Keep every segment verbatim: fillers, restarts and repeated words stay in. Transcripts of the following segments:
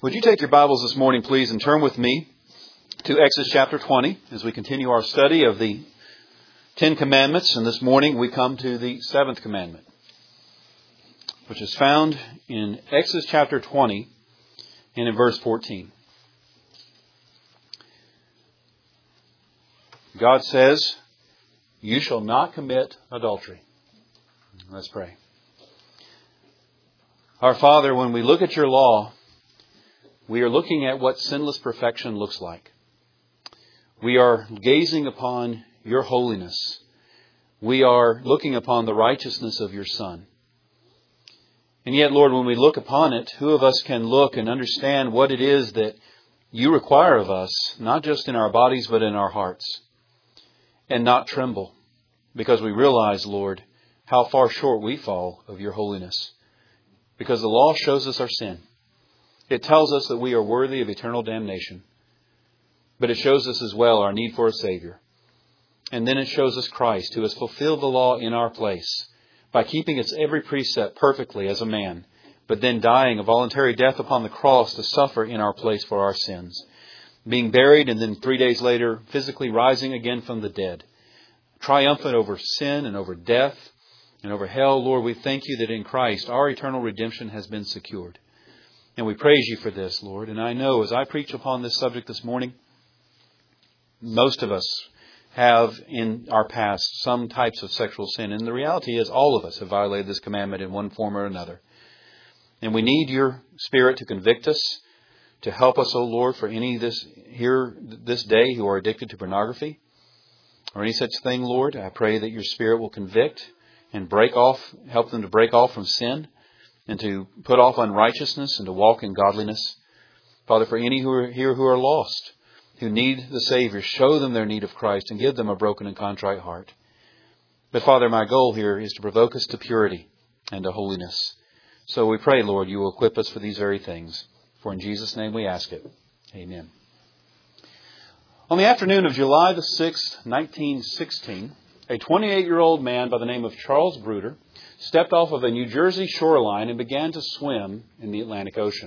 Would you take your Bibles this morning, please, and turn with me to Exodus chapter twenty as we continue our study of the Ten Commandments. And this morning we come to the seventh commandment, which is found in Exodus chapter twenty and in verse fourteen. God says, "You shall not commit adultery." Let's pray. Our Father, when we look at your law, we are looking at what sinless perfection looks like. We are gazing upon your holiness. We are looking upon the righteousness of your Son. And yet, Lord, when we look upon it, who of us can look and understand what it is that you require of us, not just in our bodies, but in our hearts, and not tremble, because we realize, Lord, how far short we fall of your holiness. Because the law shows us our sin. It tells us that we are worthy of eternal damnation. But it shows us as well our need for a Savior. And then it shows us Christ, who has fulfilled the law in our place by keeping its every precept perfectly as a man, but then dying a voluntary death upon the cross to suffer in our place for our sins. Being buried and then three days later physically rising again from the dead. Triumphant over sin and over death and over hell. Lord, we thank you that in Christ our eternal redemption has been secured. And we praise you for this, Lord. And I know as I preach upon this subject this morning, most of us have in our past some types of sexual sin. And the reality is all of us have violated this commandment in one form or another. And we need your Spirit to convict us, to help us, O Lord, for any this here this day who are addicted to pornography or any such thing, Lord. I pray that your Spirit will convict and break off, help them to break off from sin, and to put off unrighteousness and to walk in godliness. Father, for any who are here who are lost, who need the Savior, show them their need of Christ and give them a broken and contrite heart. But Father, my goal here is to provoke us to purity and to holiness. So we pray, Lord, you will equip us for these very things. For in Jesus' name we ask it. Amen. On the afternoon of July the sixth, nineteen sixteen, a twenty-eight-year-old man by the name of Charles Bruder stepped off of a New Jersey shoreline and began to swim in the Atlantic Ocean.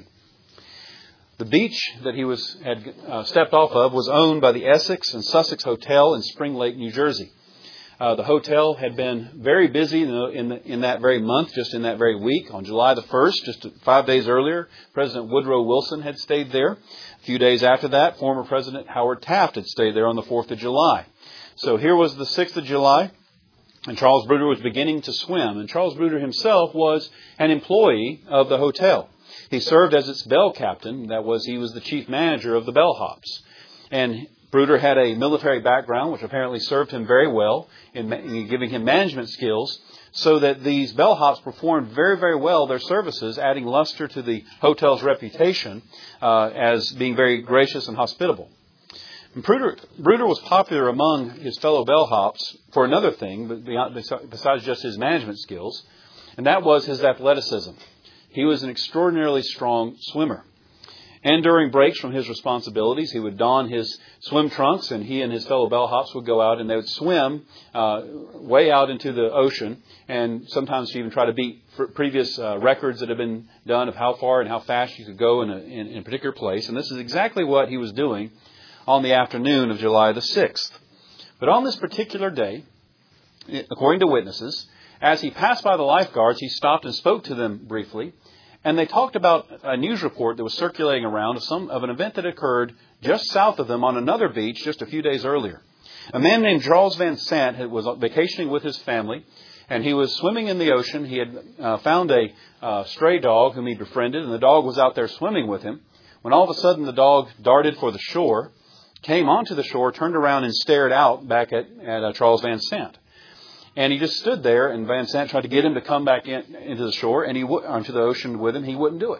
The beach that he was had uh, stepped off of was owned by the Essex and Sussex Hotel in Spring Lake, New Jersey. Uh, the hotel had been very busy in, the, in, the, in that very month, just in that very week. On July the first, just five days earlier, President Woodrow Wilson had stayed there. A few days after that, former President Howard Taft had stayed there on the fourth of July. So here was the sixth of July. And Charles Bruder was beginning to swim. And Charles Bruder himself was an employee of the hotel. He served as its bell captain. That was, he was the chief manager of the bellhops. And Bruder had a military background, which apparently served him very well in, in giving him management skills, so that these bellhops performed very, very well their services, adding luster to the hotel's reputation uh, as being very gracious and hospitable. Bruder, Bruder was popular among his fellow bellhops for another thing, but beyond, besides just his management skills, and that was his athleticism. He was an extraordinarily strong swimmer. And during breaks from his responsibilities, he would don his swim trunks, and he and his fellow bellhops would go out and they would swim uh, way out into the ocean, and sometimes even try to beat previous uh, records that have been done of how far and how fast you could go in a, in, in a particular place. And this is exactly what he was doing on the afternoon of July the sixth. But on this particular day, according to witnesses, as he passed by the lifeguards, he stopped and spoke to them briefly. And they talked about a news report that was circulating around of some of an event that occurred just south of them on another beach just a few days earlier. A man named Charles Van Sant was vacationing with his family, and he was swimming in the ocean. He had uh, found a uh, stray dog whom he befriended, and the dog was out there swimming with him. When all of a sudden the dog darted for the shore, came onto the shore, turned around and stared out back at, at uh, Charles Van Sant. And he just stood there, and Van Sant tried to get him to come back in, into the shore, and he w- onto the ocean with him. He wouldn't do it.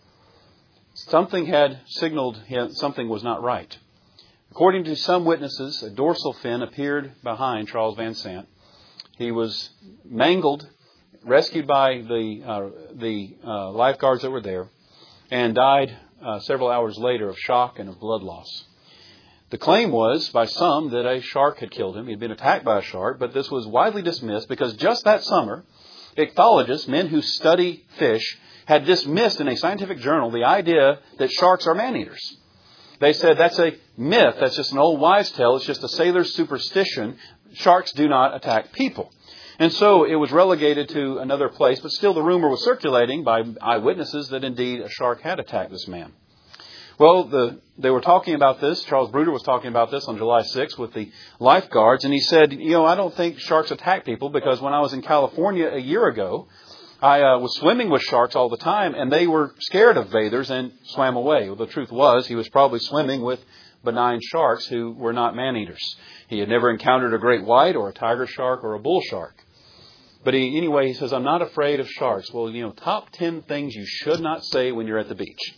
Something had signaled him something was not right. According to some witnesses, a dorsal fin appeared behind Charles Van Sant. He was mangled, rescued by the uh, the uh, lifeguards that were there, and died uh, several hours later of shock and of blood loss. The claim was by some that a shark had killed him. He had been attacked by a shark, but this was widely dismissed because just that summer, ichthyologists, men who study fish, had dismissed in a scientific journal the idea that sharks are man-eaters. They said that's a myth. That's just an old wives' tale. It's just a sailor's superstition. Sharks do not attack people. And so it was relegated to another place, but still the rumor was circulating by eyewitnesses that indeed a shark had attacked this man. Well, the, they were talking about this. Charles Bruder was talking about this on July sixth with the lifeguards. And he said, you know, I don't think sharks attack people because when I was in California a year ago, I uh, was swimming with sharks all the time and they were scared of bathers and swam away. Well, the truth was he was probably swimming with benign sharks who were not man-eaters. He had never encountered a great white or a tiger shark or a bull shark. But he, anyway, he says, I'm not afraid of sharks. Well, you know, top ten things you should not say when you're at the beach.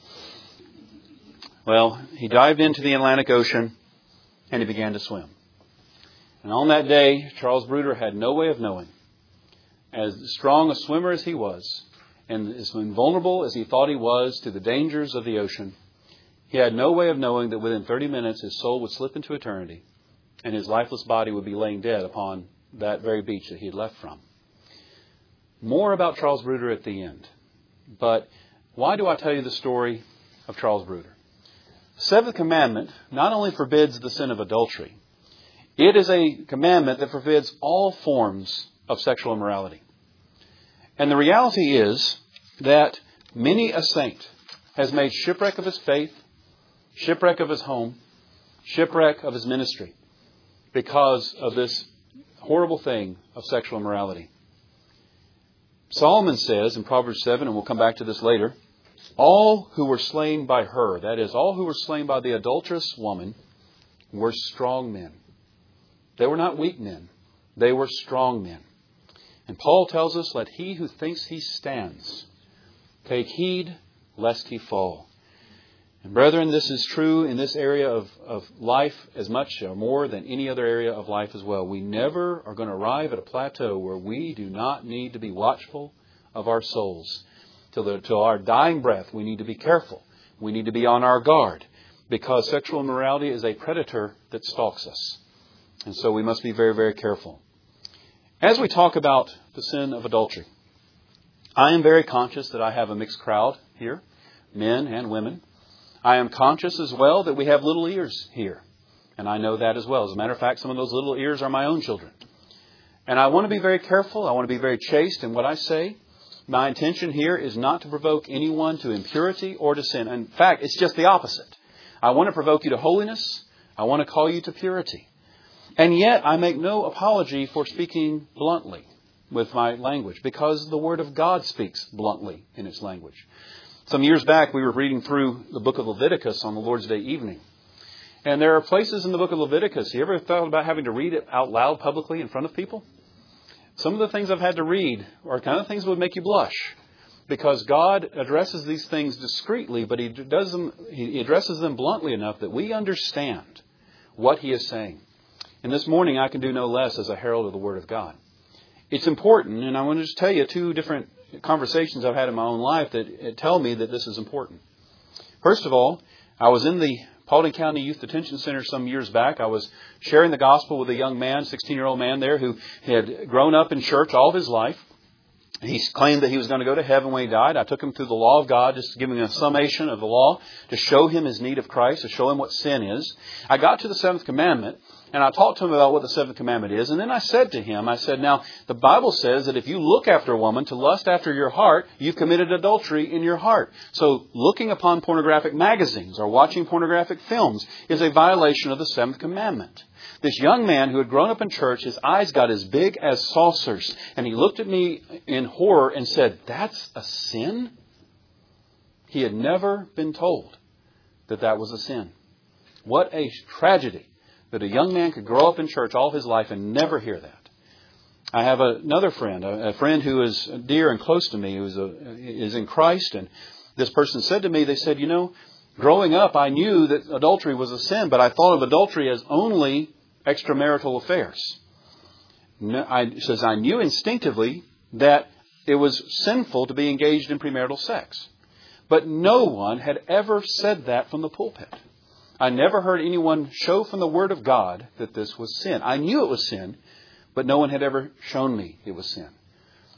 Well, he dived into the Atlantic Ocean and he began to swim. And on that day, Charles Bruder had no way of knowing, as strong a swimmer as he was, and as invulnerable as he thought he was to the dangers of the ocean, he had no way of knowing that within thirty minutes his soul would slip into eternity and his lifeless body would be laying dead upon that very beach that he had left from. More about Charles Bruder at the end. But why do I tell you the story of Charles Bruder? The seventh commandment not only forbids the sin of adultery, it is a commandment that forbids all forms of sexual immorality. And the reality is that many a saint has made shipwreck of his faith, shipwreck of his home, shipwreck of his ministry because of this horrible thing of sexual immorality. Solomon says in Proverbs seven, and we'll come back to this later, all who were slain by her, that is, all who were slain by the adulterous woman, were strong men. They were not weak men. They were strong men. And Paul tells us, let he who thinks he stands take heed lest he fall. And brethren, this is true in this area of, of life as much or more than any other area of life as well. We never are going to arrive at a plateau where we do not need to be watchful of our souls. Till, the, till our dying breath, we need to be careful. We need to be on our guard because sexual immorality is a predator that stalks us. And so we must be very, very careful. As we talk about the sin of adultery, I am very conscious that I have a mixed crowd here, men and women. I am conscious as well that we have little ears here. And I know that as well. As a matter of fact, some of those little ears are my own children. And I want to be very careful. I want to be very chaste in what I say. My intention here is not to provoke anyone to impurity or to sin. In fact, it's just the opposite. I want to provoke you to holiness. I want to call you to purity. And yet I make no apology for speaking bluntly with my language because the Word of God speaks bluntly in its language. Some years back, we were reading through the book of Leviticus on the Lord's Day evening. And there are places in the book of Leviticus. You ever thought about having to read it out loud publicly in front of people? Some of the things I've had to read are kind of things that would make you blush. Because God addresses these things discreetly, but He does them, He addresses them bluntly enough that we understand what He is saying. And this morning I can do no less as a herald of the Word of God. It's important, and I want to just tell you two different conversations I've had in my own life that tell me that this is important. First of all, I was in the Paulding County Youth Detention Center some years back. I was sharing the gospel with a young man, sixteen-year-old man there, who had grown up in church all of his life. He claimed that he was going to go to heaven when he died. I took him through the law of God, just giving him a summation of the law to show him his need of Christ, to show him what sin is. I got to the seventh commandment, and I talked to him about what the seventh commandment is. And then I said to him, I said, now, the Bible says that if you look after a woman to lust after your heart, you've committed adultery in your heart. So looking upon pornographic magazines or watching pornographic films is a violation of the seventh commandment. This young man who had grown up in church, his eyes got as big as saucers. And he looked at me in horror and said, that's a sin? He had never been told that that was a sin. What a tragedy that a young man could grow up in church all his life and never hear that. I have another friend, a friend who is dear and close to me, who is, a, is in Christ. And this person said to me, they said, you know, growing up, I knew that adultery was a sin, but I thought of adultery as only extramarital affairs. I says I knew instinctively that it was sinful to be engaged in premarital sex. But no one had ever said that from the pulpit. I never heard anyone show from the Word of God that this was sin. I knew it was sin, but no one had ever shown me it was sin.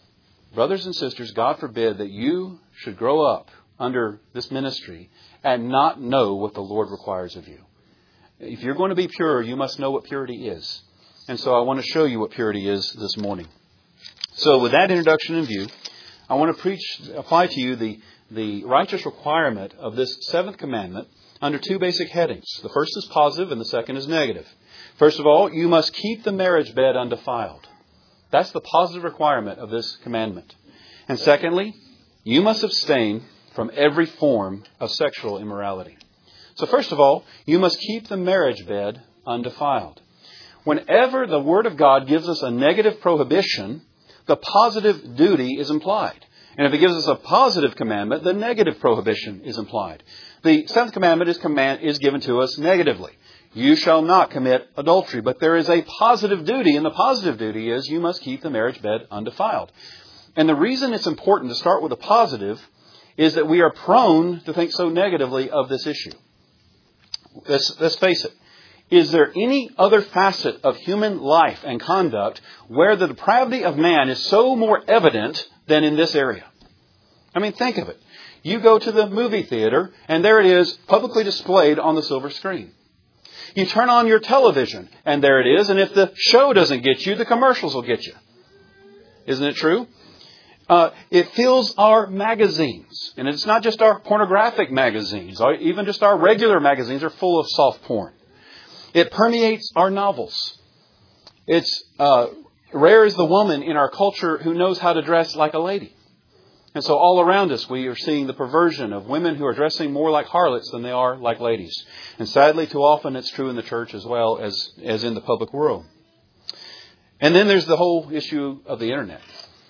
brothers and sisters, God forbid that you should grow up under this ministry and not know what the Lord requires of you. If you're going to be pure, you must know what purity is. And so I want to show you what purity is this morning. So with that introduction in view, I want to preach, apply to you the, the righteous requirement of this seventh commandment under two basic headings. The first is positive and the second is negative. First of all, you must keep the marriage bed undefiled. That's the positive requirement of this commandment. And secondly, you must abstain from every form of sexual immorality. So first of all, you must keep the marriage bed undefiled. Whenever the Word of God gives us a negative prohibition, the positive duty is implied. And if it gives us a positive commandment, the negative prohibition is implied. The seventh commandment is, command, is given to us negatively. You shall not commit adultery. But there is a positive duty, and the positive duty is you must keep the marriage bed undefiled. And the reason it's important to start with a positive is that we are prone to think so negatively of this issue. Let's, let's face it. Is there any other facet of human life and conduct where the depravity of man is so more evident than in this area? I mean, think of it. You go to the movie theater, and there it is, publicly displayed on the silver screen. You turn on your television, and there it is, and if the show doesn't get you, the commercials will get you. Isn't it true? Uh, it fills our magazines. And it's not just our pornographic magazines. Or even just our regular magazines are full of soft porn. It permeates our novels. It's uh, rare is the woman in our culture who knows how to dress like a lady. And so all around us we are seeing the perversion of women who are dressing more like harlots than they are like ladies. And sadly, too often it's true in the church as well as, as in the public world. And then there's the whole issue of the Internet.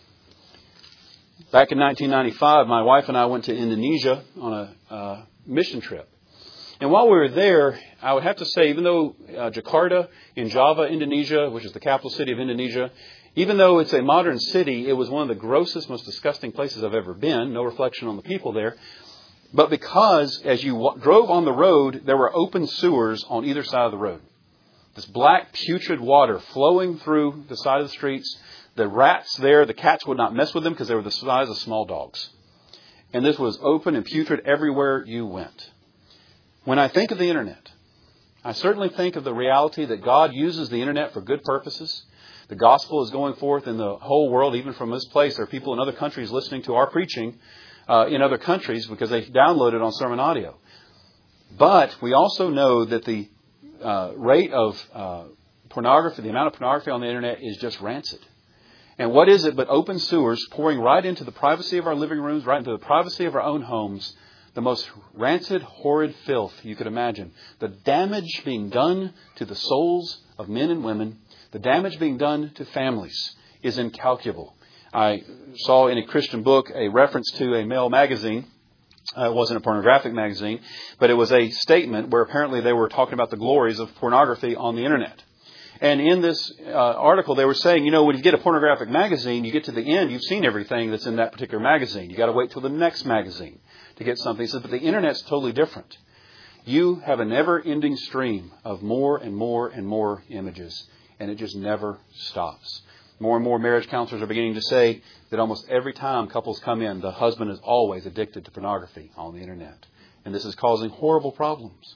Back in nineteen ninety-five, my wife and I went to Indonesia on a uh, mission trip. And while we were there, I would have to say, even though uh, Jakarta in Java, Indonesia, which is the capital city of Indonesia, even though it's a modern city, it was one of the grossest, most disgusting places I've ever been. No reflection on the people there. But because as you w- drove on the road, there were open sewers on either side of the road. This black, putrid water flowing through the side of the streets. The rats there, the cats would not mess with them because they were the size of small dogs. And this was open and putrid everywhere you went. When I think of the Internet, I certainly think of the reality that God uses the Internet for good purposes. The gospel is going forth in the whole world, even from this place. There are people in other countries listening to our preaching uh, in other countries because they download it on sermon audio. But we also know that the uh, rate of uh, pornography, the amount of pornography on the Internet is just rancid. And what is it but open sewers pouring right into the privacy of our living rooms, right into the privacy of our own homes, the most rancid, horrid filth you could imagine. The damage being done to the souls of men and women, the damage being done to families is incalculable. I saw in a Christian book a reference to a male magazine. Uh, it wasn't a pornographic magazine, but it was a statement where apparently they were talking about the glories of pornography on the Internet. And in this uh, article, they were saying, you know, when you get a pornographic magazine, you get to the end, you've seen everything that's in that particular magazine. You got to wait till the next magazine to get something. He said, but the Internet's totally different. You have a never-ending stream of more and more and more images, and it just never stops. More and more marriage counselors are beginning to say that almost every time couples come in, the husband is always addicted to pornography on the Internet. And this is causing horrible problems.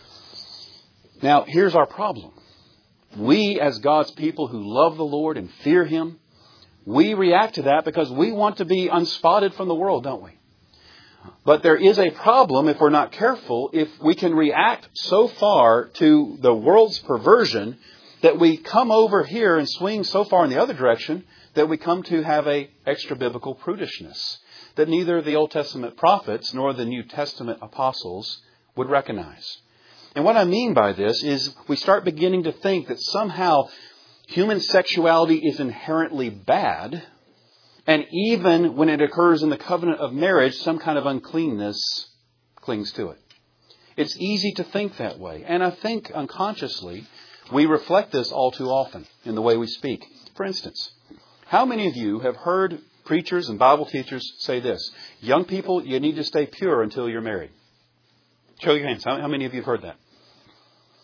Now, here's our problem. We, as God's people who love the Lord and fear Him, we react to that because we want to be unspotted from the world, don't we? But there is a problem if we're not careful, if we can react so far to the world's perversion that we come over here and swing so far in the other direction that we come to have a extra biblical prudishness that neither the Old Testament prophets nor the New Testament apostles would recognize. And what I mean by this is we start beginning to think that somehow human sexuality is inherently bad. And even when it occurs in the covenant of marriage, some kind of uncleanness clings to it. It's easy to think that way. And I think unconsciously we reflect this all too often in the way we speak. For instance, how many of you have heard preachers and Bible teachers say this? Young people, you need to stay pure until you're married. Show your hands. How, how many of you have heard that?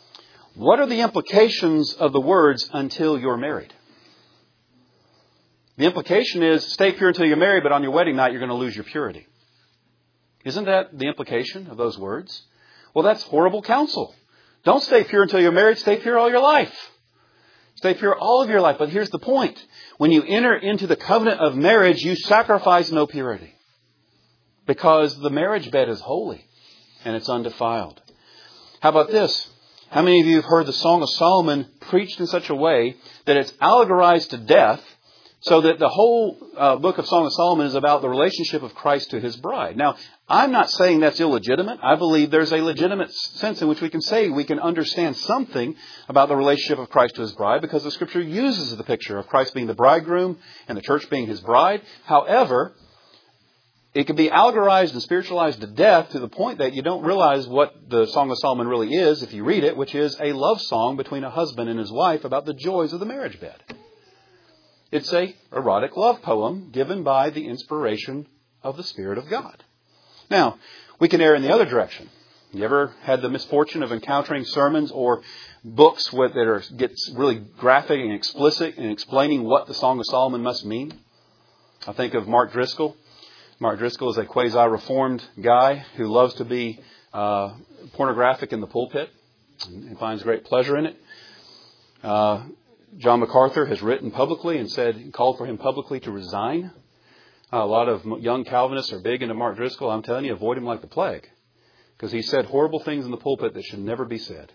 What are the implications of the words, until you're married? The implication is stay pure until you're married, but on your wedding night you're going to lose your purity. Isn't that the implication of those words? Well, that's horrible counsel. Don't stay pure until you're married. Stay pure all your life. Stay pure all of your life. But here's the point. When you enter into the covenant of marriage, you sacrifice no purity. Because the marriage bed is holy and it's undefiled. How about this? How many of you have heard the Song of Solomon preached in such a way that it's allegorized to death, so that the whole uh, book of Song of Solomon is about the relationship of Christ to His bride? Now, I'm not saying that's illegitimate. I believe there's a legitimate sense in which we can say we can understand something about the relationship of Christ to His bride, because the Scripture uses the picture of Christ being the bridegroom and the church being His bride. However, it can be allegorized and spiritualized to death to the point that you don't realize what the Song of Solomon really is if you read it, which is a love song between a husband and his wife about the joys of the marriage bed. It's a erotic love poem given by the inspiration of the Spirit of God. Now, we can err in the other direction. You ever had the misfortune of encountering sermons or books that are get really graphic and explicit in explaining what the Song of Solomon must mean? I think of Mark Driscoll. Mark Driscoll is a quasi-reformed guy who loves to be uh, pornographic in the pulpit and finds great pleasure in it. Uh, John MacArthur has written publicly and said, called for him publicly to resign. Uh, a lot of young Calvinists are big into Mark Driscoll. I'm telling you, avoid him like the plague, because he said horrible things in the pulpit that should never be said.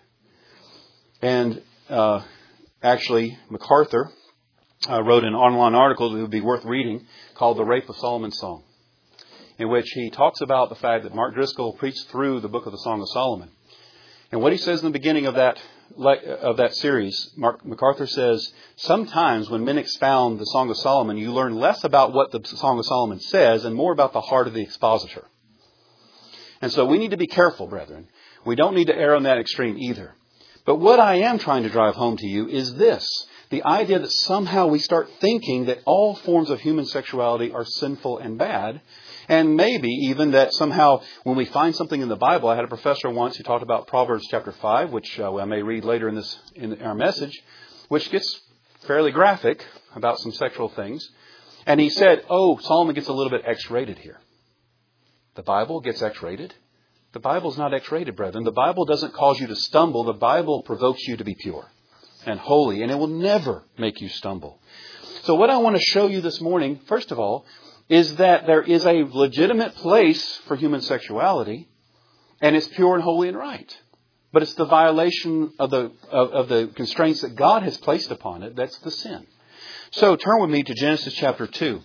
And uh, actually, MacArthur uh, wrote an online article that would be worth reading called The Rape of Solomon's Song, in which he talks about the fact that Mark Driscoll preached through the book of the Song of Solomon. And what he says in the beginning of that of that series, Mark MacArthur says, sometimes when men expound the Song of Solomon, you learn less about what the Song of Solomon says and more about the heart of the expositor. And so we need to be careful, brethren. We don't need to err on that extreme either. But what I am trying to drive home to you is this. The idea that somehow we start thinking that all forms of human sexuality are sinful and bad. And maybe even that somehow when we find something in the Bible, I had a professor once who talked about Proverbs chapter five, which uh, I may read later in this in our message, which gets fairly graphic about some sexual things. And he said, oh, Solomon gets a little bit X-rated here. The Bible gets X-rated? The Bible's not X-rated, brethren. The Bible doesn't cause you to stumble. The Bible provokes you to be pure and holy, and it will never make you stumble. So what I want to show you this morning, first of all, is that there is a legitimate place for human sexuality, and it's pure and holy and right. But it's the violation of the of, of the constraints that God has placed upon it that's the sin. So turn with me to Genesis chapter two.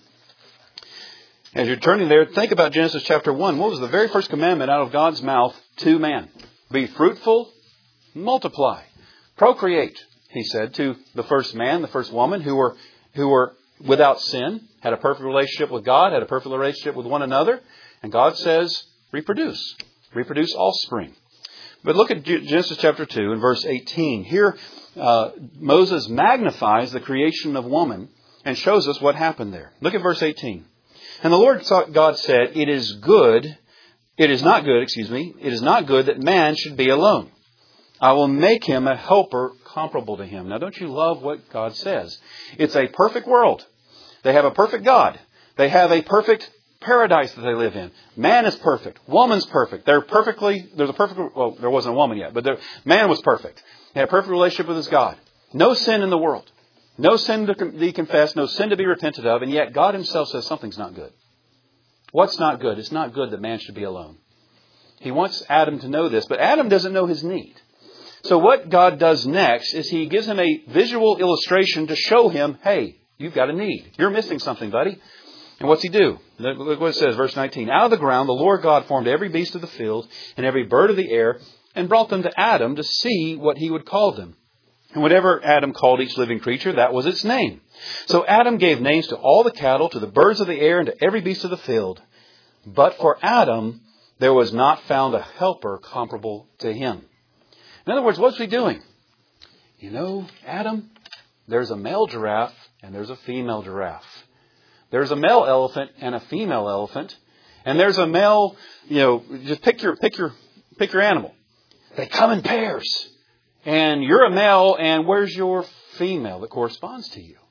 As you're turning there, think about Genesis chapter one. What was the very first commandment out of God's mouth to man? Be fruitful, multiply, procreate, he said to the first man, the first woman, who were who were without sin, had a perfect relationship with God, had a perfect relationship with one another. And God says, reproduce. Reproduce offspring. But look at Genesis chapter two and verse eighteen. Here, uh, Moses magnifies the creation of woman and shows us what happened there. Look at verse eighteen. And the Lord God said, it is good, it is not good, excuse me, it is not good that man should be alone. I will make him a helper comparable to him. Now, don't you love what God says? It's a perfect world. They have a perfect God. They have a perfect paradise that they live in. Man is perfect. Woman's perfect. They're perfectly, there's a perfect, well, there wasn't a woman yet, but there, man was perfect. He had a perfect relationship with his God. No sin in the world. No sin to be confessed, no sin to be repented of, and yet God Himself says something's not good. What's not good? It's not good that man should be alone. He wants Adam to know this, but Adam doesn't know his need. So what God does next is He gives him a visual illustration to show him, hey, you've got a need. You're missing something, buddy. And what's He do? Look what it says, verse nineteen. Out of the ground the Lord God formed every beast of the field and every bird of the air and brought them to Adam to see what he would call them. And whatever Adam called each living creature, that was its name. So Adam gave names to all the cattle, to the birds of the air, and to every beast of the field. But for Adam, there was not found a helper comparable to him. In other words, what's He doing? You know, Adam, there's a male giraffe and there's a female giraffe. There's a male elephant and a female elephant. And there's a male, you know, just pick your, pick your, pick your animal. They come in pairs. And you're a male, and where's your female that corresponds to you?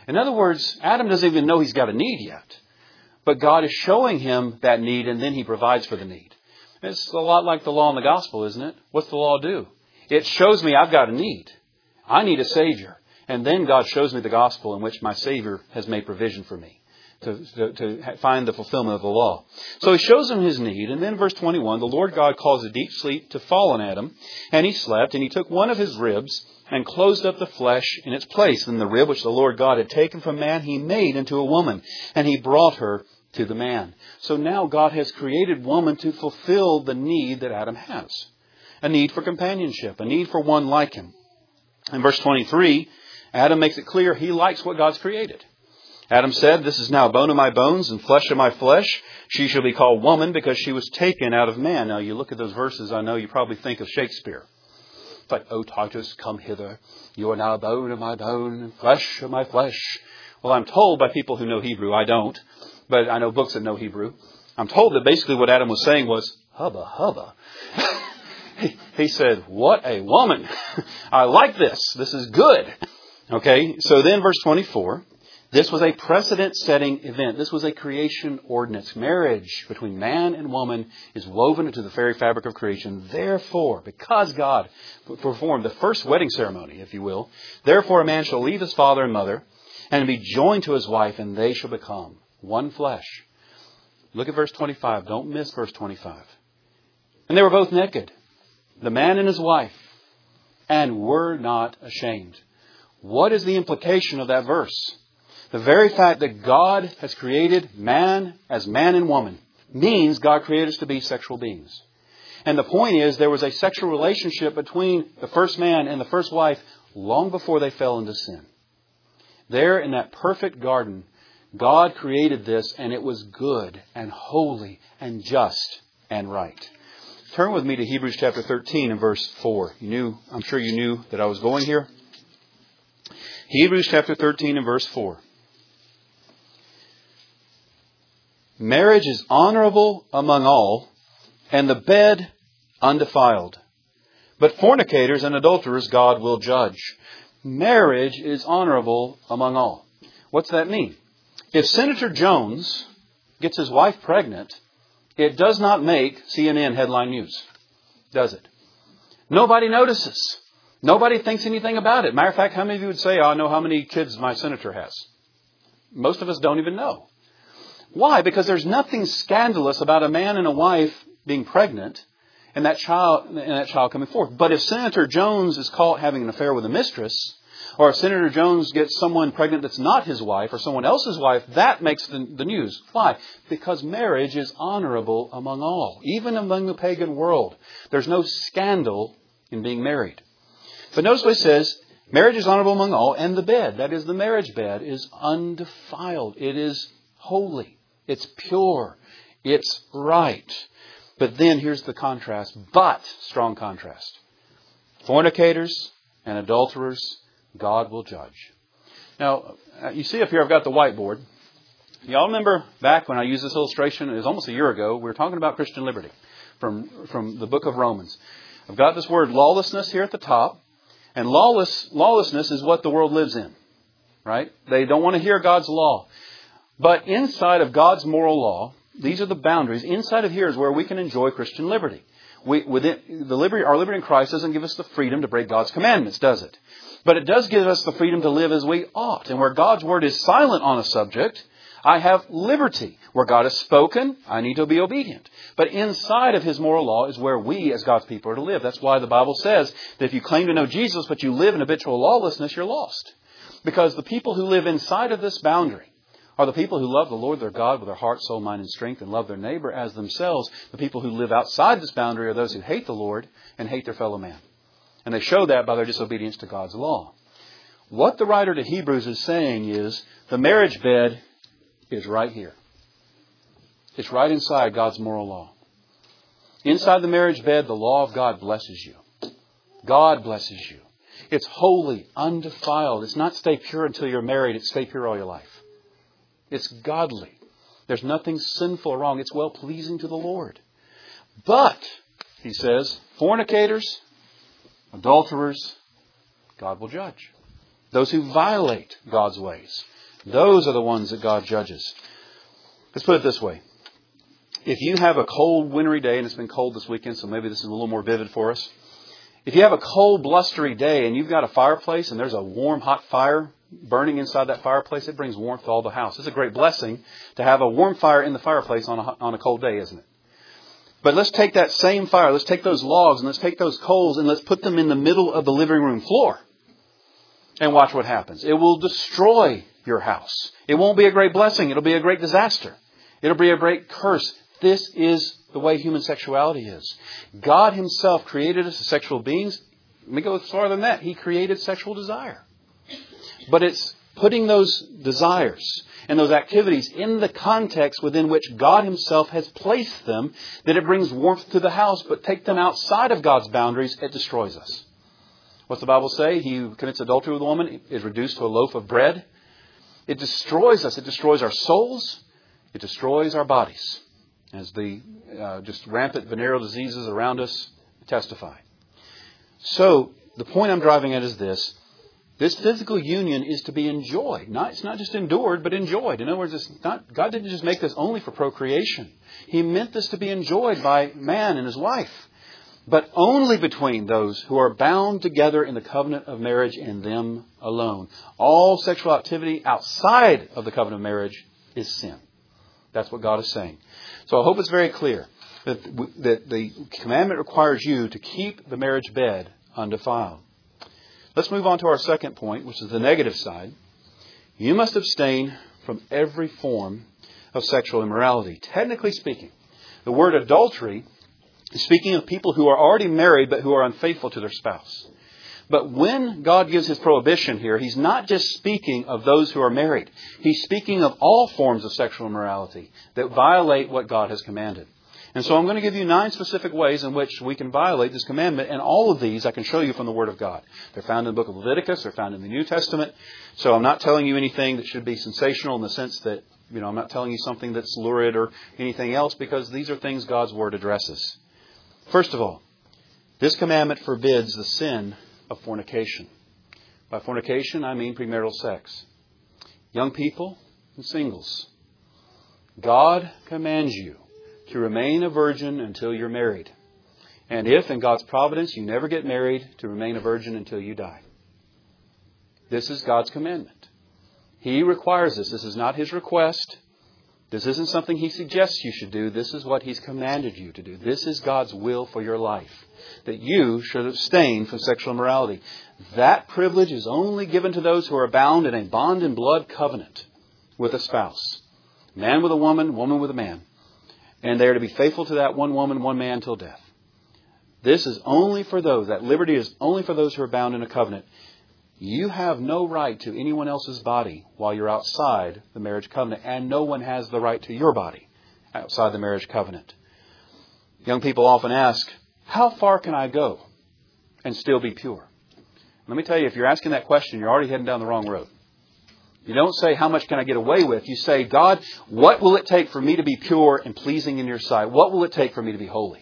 In other words, Adam doesn't even know he's got a need yet. But God is showing him that need, and then He provides for the need. It's a lot like the law and the gospel, isn't it? What's the law do? It shows me I've got a need. I need a Savior. And then God shows me the gospel in which my Savior has made provision for me to, to, to find the fulfillment of the law. So He shows him his need. And then verse twenty-one, the Lord God caused a deep sleep to fall on Adam. And he slept, and He took one of his ribs and closed up the flesh in its place. Then the rib which the Lord God had taken from man, He made into a woman. And He brought her to the man. So now God has created woman to fulfill the need that Adam has. A need for companionship. A need for one like him. In verse twenty-three, Adam makes it clear he likes what God's created. Adam said, "This is now bone of my bones and flesh of my flesh. She shall be called woman because she was taken out of man." Now you look at those verses, I know you probably think of Shakespeare. It's like, "O Titus, come hither. You are now bone of my bone and flesh of my flesh." Well, I'm told by people who know Hebrew, I don't, but I know books that know Hebrew. I'm told that basically what Adam was saying was, hubba, hubba. he, he said, what a woman. I like this. This is good. Okay, so then verse twenty-four. This was a precedent-setting event. This was a creation ordinance. Marriage between man and woman is woven into the very fabric of creation. Therefore, because God performed the first wedding ceremony, if you will, therefore a man shall leave his father and mother and be joined to his wife, and they shall become one flesh. Look at verse twenty-five. Don't miss verse twenty-five. And they were both naked, the man and his wife, and were not ashamed. What is the implication of that verse? The very fact that God has created man as man and woman means God created us to be sexual beings. And the point is, there was a sexual relationship between the first man and the first wife long before they fell into sin. There in that perfect garden, God created this, and it was good and holy and just and right. Turn with me to Hebrews chapter thirteen and verse four. You knew, I'm sure you knew that I was going here. Hebrews chapter thirteen and verse four. Marriage is honorable among all, and the bed undefiled. But fornicators and adulterers God will judge. Marriage is honorable among all. What's that mean? If Senator Jones gets his wife pregnant, it does not make C N N headline news, does it? Nobody notices. Nobody thinks anything about it. Matter of fact, how many of you would say, I know how many kids my senator has? Most of us don't even know. Why? Because there's nothing scandalous about a man and a wife being pregnant and that child and that child coming forth. But if Senator Jones is caught having an affair with a mistress, or if Senator Jones gets someone pregnant that's not his wife or someone else's wife, that makes the, the news. Why? Because marriage is honorable among all. Even among the pagan world, there's no scandal in being married. But notice what it says, marriage is honorable among all, and the bed, that is the marriage bed, is undefiled. It is holy. It's pure. It's right. But then here's the contrast, but strong contrast. Fornicators and adulterers, God will judge. Now, you see up here I've got the whiteboard. Y'all remember back when I used this illustration, it was almost a year ago, we were talking about Christian liberty from, from the book of Romans. I've got this word lawlessness here at the top. And lawless, lawlessness is what the world lives in. Right? They don't want to hear God's law. But inside of God's moral law, these are the boundaries. Inside of here is where we can enjoy Christian liberty. We, within the liberty, our liberty in Christ doesn't give us the freedom to break God's commandments, does it? But it does give us the freedom to live as we ought. And where God's word is silent on a subject, I have liberty. Where God has spoken, I need to be obedient. But inside of His moral law is where we as God's people are to live. That's why the Bible says that if you claim to know Jesus, but you live in habitual lawlessness, you're lost. Because the people who live inside of this boundary are the people who love the Lord their God with their heart, soul, mind, and strength, and love their neighbor as themselves. The people who live outside this boundary are those who hate the Lord and hate their fellow man. And they show that by their disobedience to God's law. What the writer to Hebrews is saying is the marriage bed is right here. It's right inside God's moral law. Inside the marriage bed, the law of God blesses you. God blesses you. It's holy, undefiled. It's not stay pure until you're married. It's stay pure all your life. It's godly. There's nothing sinful or wrong. It's well-pleasing to the Lord. But, he says, fornicators, adulterers, God will judge. Those who violate God's ways. Those are the ones that God judges. Let's put it this way. If you have a cold, wintry day, and it's been cold this weekend, so maybe this is a little more vivid for us. If you have a cold, blustery day and you've got a fireplace and there's a warm, hot fire burning inside that fireplace, it brings warmth to all the house. It's a great blessing to have a warm fire in the fireplace on a, on a cold day, isn't it? But let's take that same fire, let's take those logs and let's take those coals and let's put them in the middle of the living room floor. And watch what happens. It will destroy your house. It won't be a great blessing. It'll be a great disaster. It'll be a great curse. This is the way human sexuality is. God Himself created us as sexual beings. Let me go farther than that. He created sexual desire. But it's putting those desires and those activities in the context within which God Himself has placed them that it brings warmth to the house. But take them outside of God's boundaries, it destroys us. What's the Bible say? He who commits adultery with a woman is reduced to a loaf of bread. It destroys us. It destroys our souls. It destroys our bodies. As the uh, just rampant venereal diseases around us testify. So, the point I'm driving at is this. This physical union is to be enjoyed. Not, it's not just endured, but enjoyed. In other words, it's not, God didn't just make this only for procreation. He meant this to be enjoyed by man and his wife. But only between those who are bound together in the covenant of marriage and them alone. All sexual activity outside of the covenant of marriage is sin. That's what God is saying. So I hope it's very clear that, that the commandment requires you to keep the marriage bed undefiled. Let's move on to our second point, which is the negative side. You must abstain from every form of sexual immorality. Technically speaking, the word adultery is speaking of people who are already married but who are unfaithful to their spouse. But when God gives His prohibition here, He's not just speaking of those who are married. He's speaking of all forms of sexual immorality that violate what God has commanded. And so I'm going to give you nine specific ways in which we can violate this commandment. And all of these I can show you from the Word of God. They're found in the book of Leviticus. They're found in the New Testament. So I'm not telling you anything that should be sensational in the sense that, you know, I'm not telling you something that's lurid or anything else, because these are things God's Word addresses. First of all, this commandment forbids the sin of fornication. By fornication, I mean premarital sex. Young people and singles, God commands you to remain a virgin until you're married. And if, in God's providence, you never get married, to remain a virgin until you die. This is God's commandment. He requires this. This is not His request. This isn't something He suggests you should do. This is what He's commanded you to do. This is God's will for your life, that you should abstain from sexual immorality. That privilege is only given to those who are bound in a bond and blood covenant with a spouse. Man with a woman, woman with a man. And they are to be faithful to that one woman, one man till death. This is only for those, that liberty is only for those who are bound in a covenant. You have no right to anyone else's body while you're outside the marriage covenant. And no one has the right to your body outside the marriage covenant. Young people often ask, how far can I go and still be pure? Let me tell you, if you're asking that question, you're already heading down the wrong road. You don't say, how much can I get away with? You say, God, what will it take for me to be pure and pleasing in your sight? What will it take for me to be holy?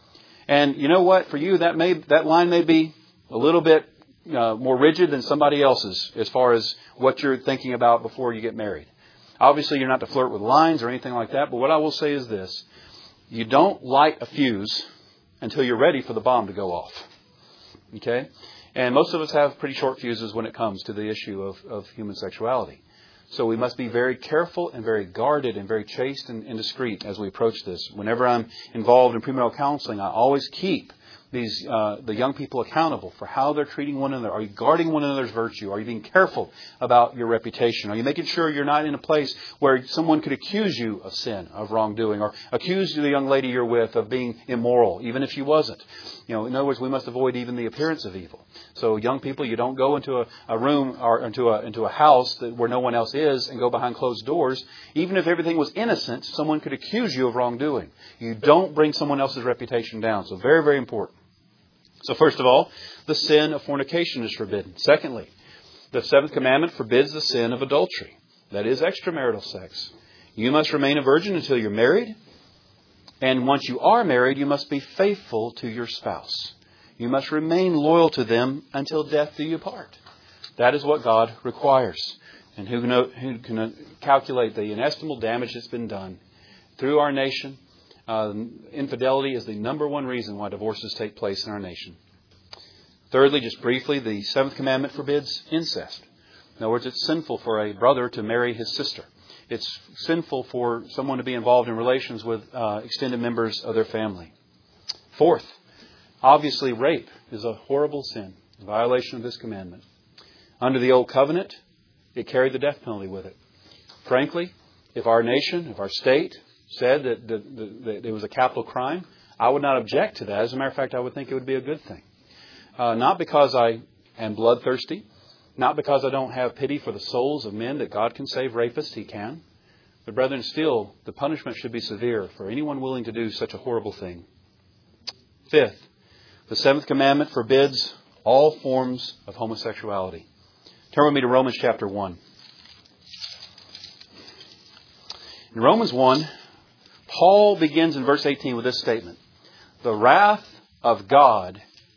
And you know what? For you, that may that line may be a little bit uh, more rigid than somebody else's as far as what you're thinking about before you get married. Obviously, you're not to flirt with lines or anything like that. But what I will say is this. You don't light a fuse until you're ready for the bomb to go off. Okay? And most of us have pretty short fuses when it comes to the issue of, of human sexuality. So we must be very careful and very guarded and very chaste and, and discreet as we approach this. Whenever I'm involved in premarital counseling, I always keep these uh, the young people accountable for how they're treating one another. Are you guarding one another's virtue? Are you being careful about your reputation? Are you making sure you're not in a place where someone could accuse you of sin, of wrongdoing, or accuse the young lady you're with of being immoral, even if she wasn't? You know, in other words, we must avoid even the appearance of evil. So, young people, you don't go into a, a room or into a into a house that, where no one else is and go behind closed doors. Even if everything was innocent, someone could accuse you of wrongdoing. You don't bring someone else's reputation down. So, very, very important. So first of all, the sin of fornication is forbidden. Secondly, the seventh commandment forbids the sin of adultery. That is extramarital sex. You must remain a virgin until you're married. And once you are married, you must be faithful to your spouse. You must remain loyal to them until death do you part. That is what God requires. And who can, know, who can calculate the inestimable damage that's been done through our nation? Uh, infidelity is the number one reason why divorces take place in our nation. Thirdly, just briefly, the seventh commandment forbids incest. In other words, it's sinful for a brother to marry his sister. It's sinful for someone to be involved in relations with uh, extended members of their family. Fourth, obviously, rape is a horrible sin, a violation of this commandment. Under the Old Covenant, it carried the death penalty with it. Frankly, if our nation, if our state said that, that, that, that it was a capital crime, I would not object to that. As a matter of fact, I would think it would be a good thing. Uh, not because I am bloodthirsty, not because I don't have pity for the souls of men that God can save rapists, He can. But brethren, still, the punishment should be severe for anyone willing to do such a horrible thing. Fifth, the seventh commandment forbids all forms of homosexuality. Turn with me to Romans chapter one. In Romans one, Paul begins in verse eighteen with this statement. The wrath of God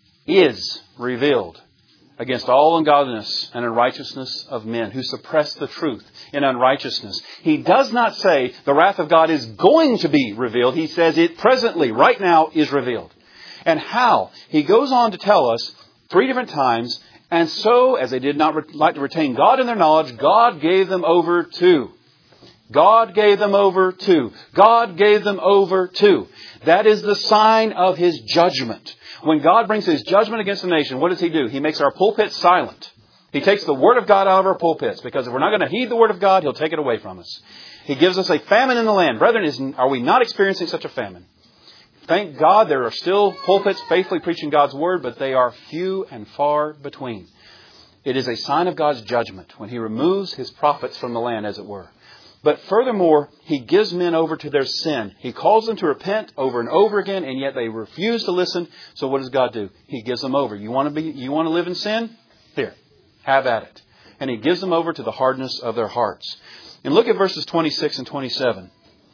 is revealed against all ungodliness and unrighteousness of men who suppress the truth in unrighteousness. He does not say the wrath of God is going to be revealed. He says it presently, right now, is revealed. And how? He goes on to tell us three different times, and so, as they did not re- like to retain God in their knowledge, God gave them over to. God gave them over to. God gave them over to. That is the sign of His judgment. When God brings His judgment against the nation, what does He do? He makes our pulpits silent. He takes the Word of God out of our pulpits, because if we're not going to heed the Word of God, He'll take it away from us. He gives us a famine in the land. Brethren, is, are we not experiencing such a famine? Thank God there are still pulpits faithfully preaching God's Word, but they are few and far between. It is a sign of God's judgment when He removes His prophets from the land, as it were. But furthermore, He gives men over to their sin. He calls them to repent over and over again, and yet they refuse to listen. So what does God do? He gives them over. You want to be, you want to live in sin? Here, have at it. And He gives them over to the hardness of their hearts. And look at verses twenty-six and twenty-seven.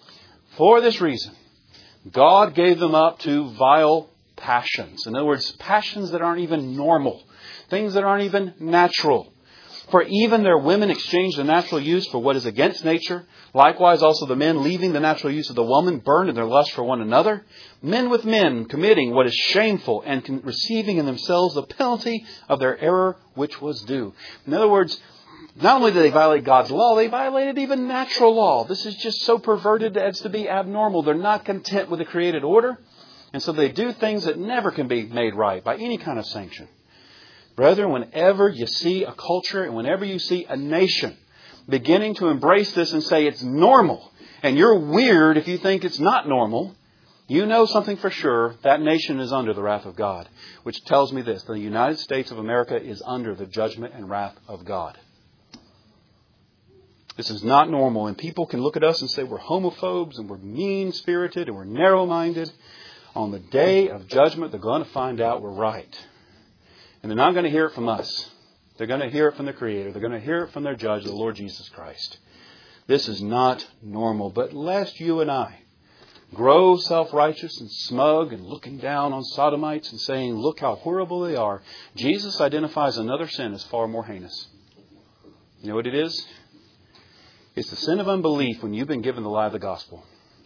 For this reason, God gave them up to vile passions. In other words, passions that aren't even normal. Things that aren't even natural. For even their women exchanged the natural use for what is against nature. Likewise also the men, leaving the natural use of the woman, burned in their lust for one another. Men with men, committing what is shameful, and receiving in themselves the penalty of their error which was due. In other words, not only did they violate God's law, they violated even natural law. This is just so perverted as to be abnormal. They're not content with the created order. And so they do things that never can be made right by any kind of sanction. Brethren, whenever you see a culture and whenever you see a nation beginning to embrace this and say it's normal, and you're weird if you think it's not normal, you know something for sure. That nation is under the wrath of God. Which tells me this. The United States of America is under the judgment and wrath of God. This is not normal. And people can look at us and say we're homophobes and we're mean-spirited and we're narrow-minded. On the day of judgment, they're going to find out we're right. And they're not going to hear it from us. They're going to hear it from the Creator. They're going to hear it from their Judge, the Lord Jesus Christ. This is not normal. But lest you and I grow self-righteous and smug and looking down on sodomites and saying, look how horrible they are, Jesus identifies another sin as far more heinous. You know what it is? It's the sin of unbelief when you've been given the lie of the gospel.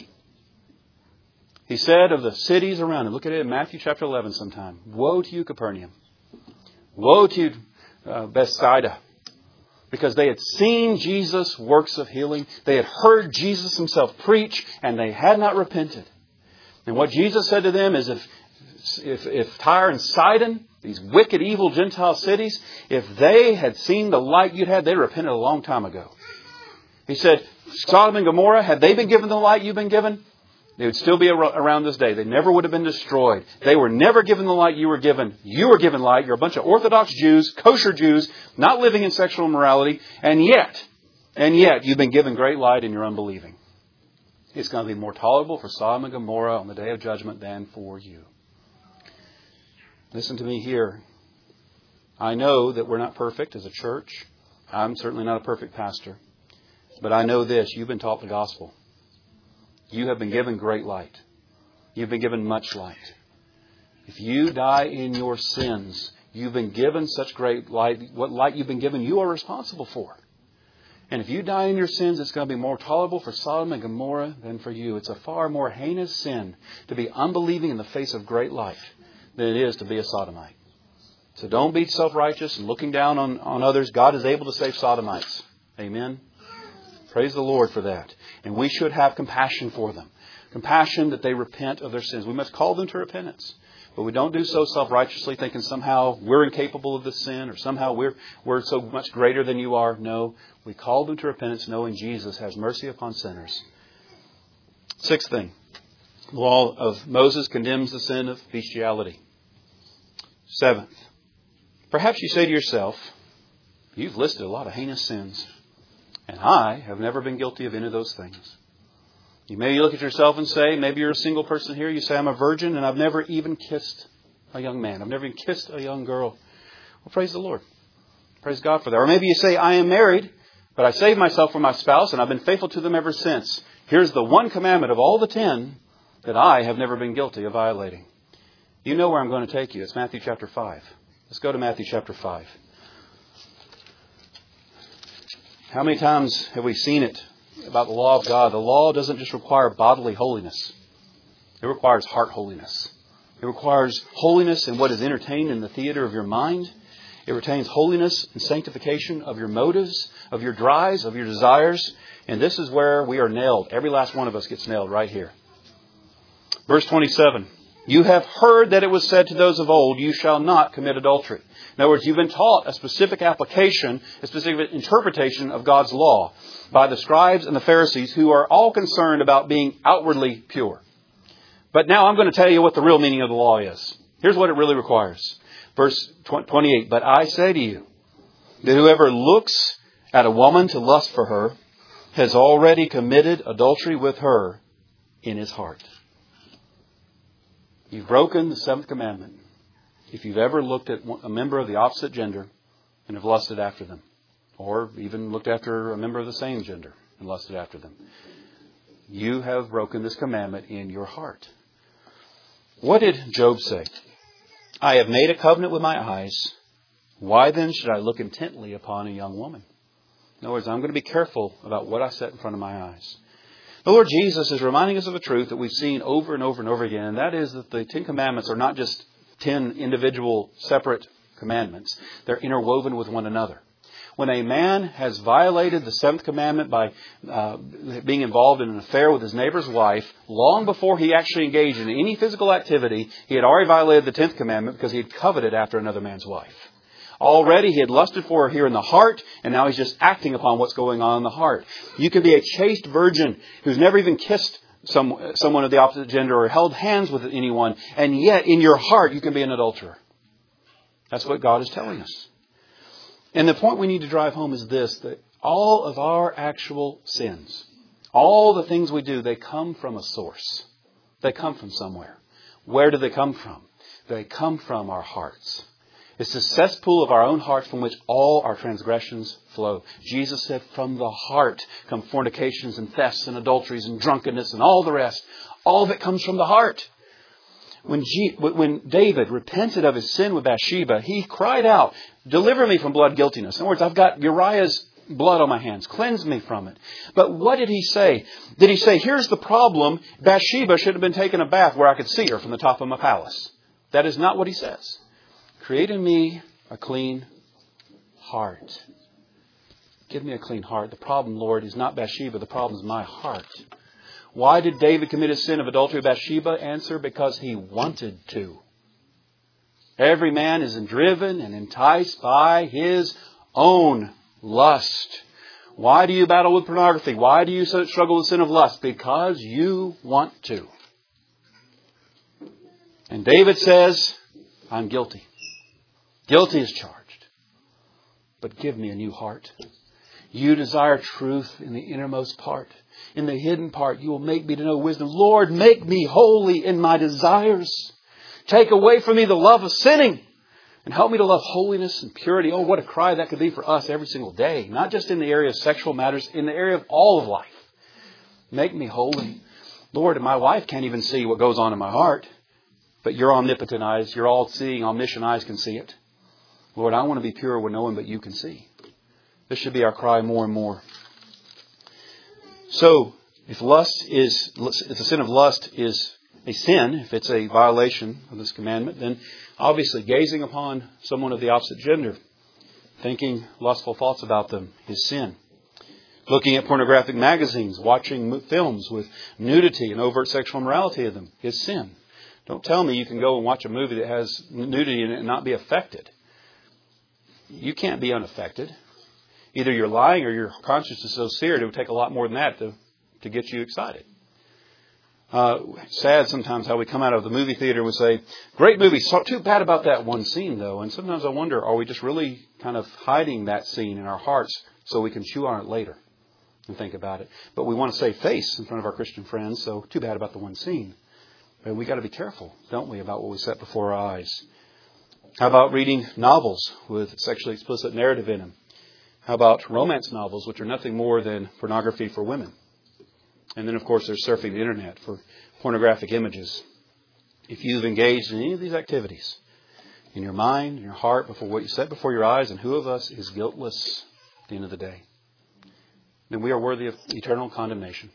He said of the cities around him, look at it in Matthew chapter eleven sometime. Woe to you, Capernaum. Woe to you, uh, Bethsaida. Because they had seen Jesus' works of healing. They had heard Jesus Himself preach, and they had not repented. And what Jesus said to them is if, if, if Tyre and Sidon, these wicked, evil Gentile cities, if they had seen the light you'd had, they'd repented a long time ago. He said, Sodom and Gomorrah, had they been given the light you've been given, they would still be around this day. They never would have been destroyed. They were never given the light you were given. You were given light. You're a bunch of Orthodox Jews, kosher Jews, not living in sexual immorality. And yet, and yet, you've been given great light in your unbelieving. It's going to be more tolerable for Sodom and Gomorrah on the day of judgment than for you. Listen to me here. I know that we're not perfect as a church. I'm certainly not a perfect pastor. But I know this. You've been taught the gospel. You have been given great light. You've been given much light. If you die in your sins, you've been given such great light. What light you've been given, you are responsible for. And if you die in your sins, it's going to be more tolerable for Sodom and Gomorrah than for you. It's a far more heinous sin to be unbelieving in the face of great light than it is to be a Sodomite. So don't be self-righteous and looking down on, on others. God is able to save Sodomites. Amen. Praise the Lord for that. And we should have compassion for them. Compassion that they repent of their sins. We must call them to repentance. But we don't do so self-righteously, thinking somehow we're incapable of this sin or somehow we're we're so much greater than you are. No, we call them to repentance knowing Jesus has mercy upon sinners. Sixth thing, the law of Moses condemns the sin of bestiality. Seventh, perhaps you say to yourself, you've listed a lot of heinous sins, and I have never been guilty of any of those things. You may look at yourself and say, maybe you're a single person here. You say, I'm a virgin and I've never even kissed a young man. I've never even kissed a young girl. Well, praise the Lord. Praise God for that. Or maybe you say, I am married, but I saved myself for my spouse and I've been faithful to them ever since. Here's the one commandment of all the ten that I have never been guilty of violating. You know where I'm going to take you. It's Matthew chapter five. Let's go to Matthew chapter five. How many times have we seen it about the law of God? The law doesn't just require bodily holiness. It requires heart holiness. It requires holiness in what is entertained in the theater of your mind. It retains holiness and sanctification of your motives, of your drives, of your desires. And this is where we are nailed. Every last one of us gets nailed right here. Verse twenty-seven. You have heard that it was said to those of old, you shall not commit adultery. In other words, you've been taught a specific application, a specific interpretation of God's law by the scribes and the Pharisees, who are all concerned about being outwardly pure. But now I'm going to tell you what the real meaning of the law is. Here's what it really requires. Verse twenty-eight, but I say to you that whoever looks at a woman to lust for her has already committed adultery with her in his heart. You've broken the seventh commandment if you've ever looked at a member of the opposite gender and have lusted after them. Or even looked after a member of the same gender and lusted after them. You have broken this commandment in your heart. What did Job say? I have made a covenant with my eyes. Why then should I look intently upon a young woman? In other words, I'm going to be careful about what I set in front of my eyes. The Lord Jesus is reminding us of a truth that we've seen over and over and over again. And that is that the Ten Commandments are not just ten individual separate commandments. They're interwoven with one another. When a man has violated the seventh commandment by uh, being involved in an affair with his neighbor's wife, long before he actually engaged in any physical activity, he had already violated the tenth commandment because he had coveted after another man's wife. Already he had lusted for her here in the heart, and now he's just acting upon what's going on in the heart. You can be a chaste virgin who's never even kissed some, someone of the opposite gender or held hands with anyone, and yet in your heart you can be an adulterer. That's what God is telling us. And the point we need to drive home is this, that all of our actual sins, all the things we do, they come from a source. They come from somewhere. Where do they come from? They come from our hearts. It's the cesspool of our own hearts from which all our transgressions flow. Jesus said, from the heart come fornications and thefts and adulteries and drunkenness and all the rest. All of it comes from the heart. When, G- when David repented of his sin with Bathsheba, he cried out, deliver me from blood guiltiness. In other words, I've got Uriah's blood on my hands. Cleanse me from it. But what did he say? Did he say, here's the problem. Bathsheba should have been taking a bath where I could see her from the top of my palace. That is not what he says. Create in me a clean heart. Give me a clean heart. The problem, Lord, is not Bathsheba. The problem is my heart. Why did David commit his sin of adultery with Bathsheba? Answer, because he wanted to. Every man is driven and enticed by his own lust. Why do you battle with pornography? Why do you struggle with sin of lust? Because you want to. And David says, I'm guilty. Guilty is charged. But give me a new heart. You desire truth in the innermost part. In the hidden part, you will make me to know wisdom. Lord, make me holy in my desires. Take away from me the love of sinning. And help me to love holiness and purity. Oh, what a cry that could be for us every single day. Not just in the area of sexual matters, in the area of all of life. Make me holy. Lord, my wife can't even see what goes on in my heart. But your omnipotent eyes, your all-seeing, omniscient eyes can see it. Lord, I want to be pure where no one but you can see. This should be our cry more and more. So, if lust is, if the sin of lust is a sin, if it's a violation of this commandment, then obviously gazing upon someone of the opposite gender, thinking lustful thoughts about them, is sin. Looking at pornographic magazines, watching films with nudity and overt sexual immorality in them, is sin. Don't tell me you can go and watch a movie that has nudity in it and not be affected. You can't be unaffected. Either you're lying or your conscience is so seared it would take a lot more than that to, to get you excited. Uh, sad sometimes how we come out of the movie theater and we say, great movie, so too bad about that one scene though. And sometimes I wonder, are we just really kind of hiding that scene in our hearts so we can chew on it later and think about it? But we want to save face in front of our Christian friends, so too bad about the one scene. But we got to be careful, don't we, about what we set before our eyes. How about reading novels with sexually explicit narrative in them? How about romance novels, which are nothing more than pornography for women? And then, of course, there's surfing the internet for pornographic images. If you've engaged in any of these activities, in your mind, in your heart, before what you set before your eyes, and who of us is guiltless at the end of the day, then we are worthy of eternal condemnation.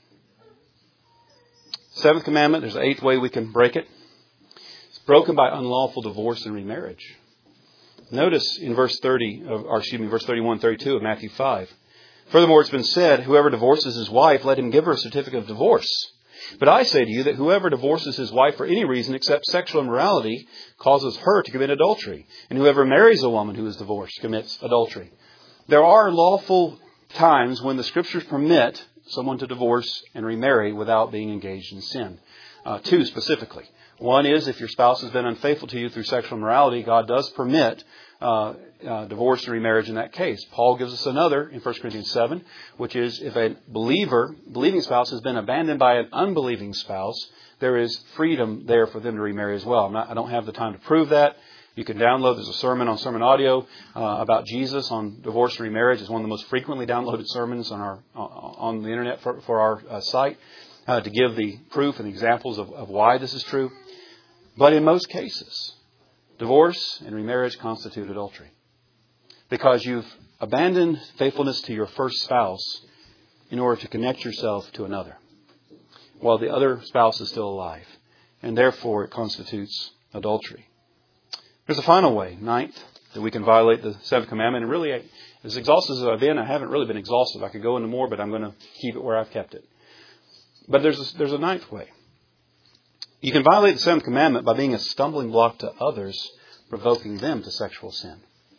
Seventh commandment, there's an eighth way we can break it. It's broken by unlawful divorce and remarriage. Notice in verse thirty, of, or excuse me, verse thirty-one, thirty-two of Matthew five. Furthermore, it's been said, whoever divorces his wife, let him give her a certificate of divorce. But I say to you that whoever divorces his wife for any reason except sexual immorality causes her to commit adultery. And whoever marries a woman who is divorced commits adultery. There are lawful times when the Scriptures permit someone to divorce and remarry without being engaged in sin. Uh, two specifically. One is if your spouse has been unfaithful to you through sexual immorality, God does permit uh, uh, divorce and remarriage in that case. Paul gives us another in First Corinthians seven, which is if a believer, believing spouse has been abandoned by an unbelieving spouse, there is freedom there for them to remarry as well. I'm not, I don't have the time to prove that. You can download, there's a sermon on Sermon Audio uh, about Jesus on divorce and remarriage. It's one of the most frequently downloaded sermons on our on the internet for, for our uh, site uh, to give the proof and examples of, of why this is true. But in most cases, divorce and remarriage constitute adultery because you've abandoned faithfulness to your first spouse in order to connect yourself to another while the other spouse is still alive. And therefore, it constitutes adultery. There's a final way, ninth, that we can violate the seventh commandment. And really, as exhaustive as I've been, I haven't really been exhaustive. I could go into more, but I'm going to keep it where I've kept it. But there's a, there's a ninth way. You can violate the seventh commandment by being a stumbling block to others, provoking them to sexual sin.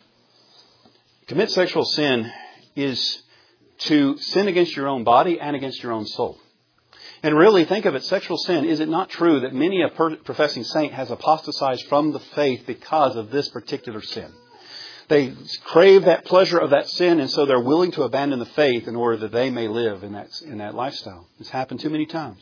Commit sexual sin is to sin against your own body and against your own soul. And really, think of it, sexual sin, is it not true that many a per- professing saint has apostatized from the faith because of this particular sin? They crave that pleasure of that sin, and so they're willing to abandon the faith in order that they may live in that, in that lifestyle. It's happened too many times.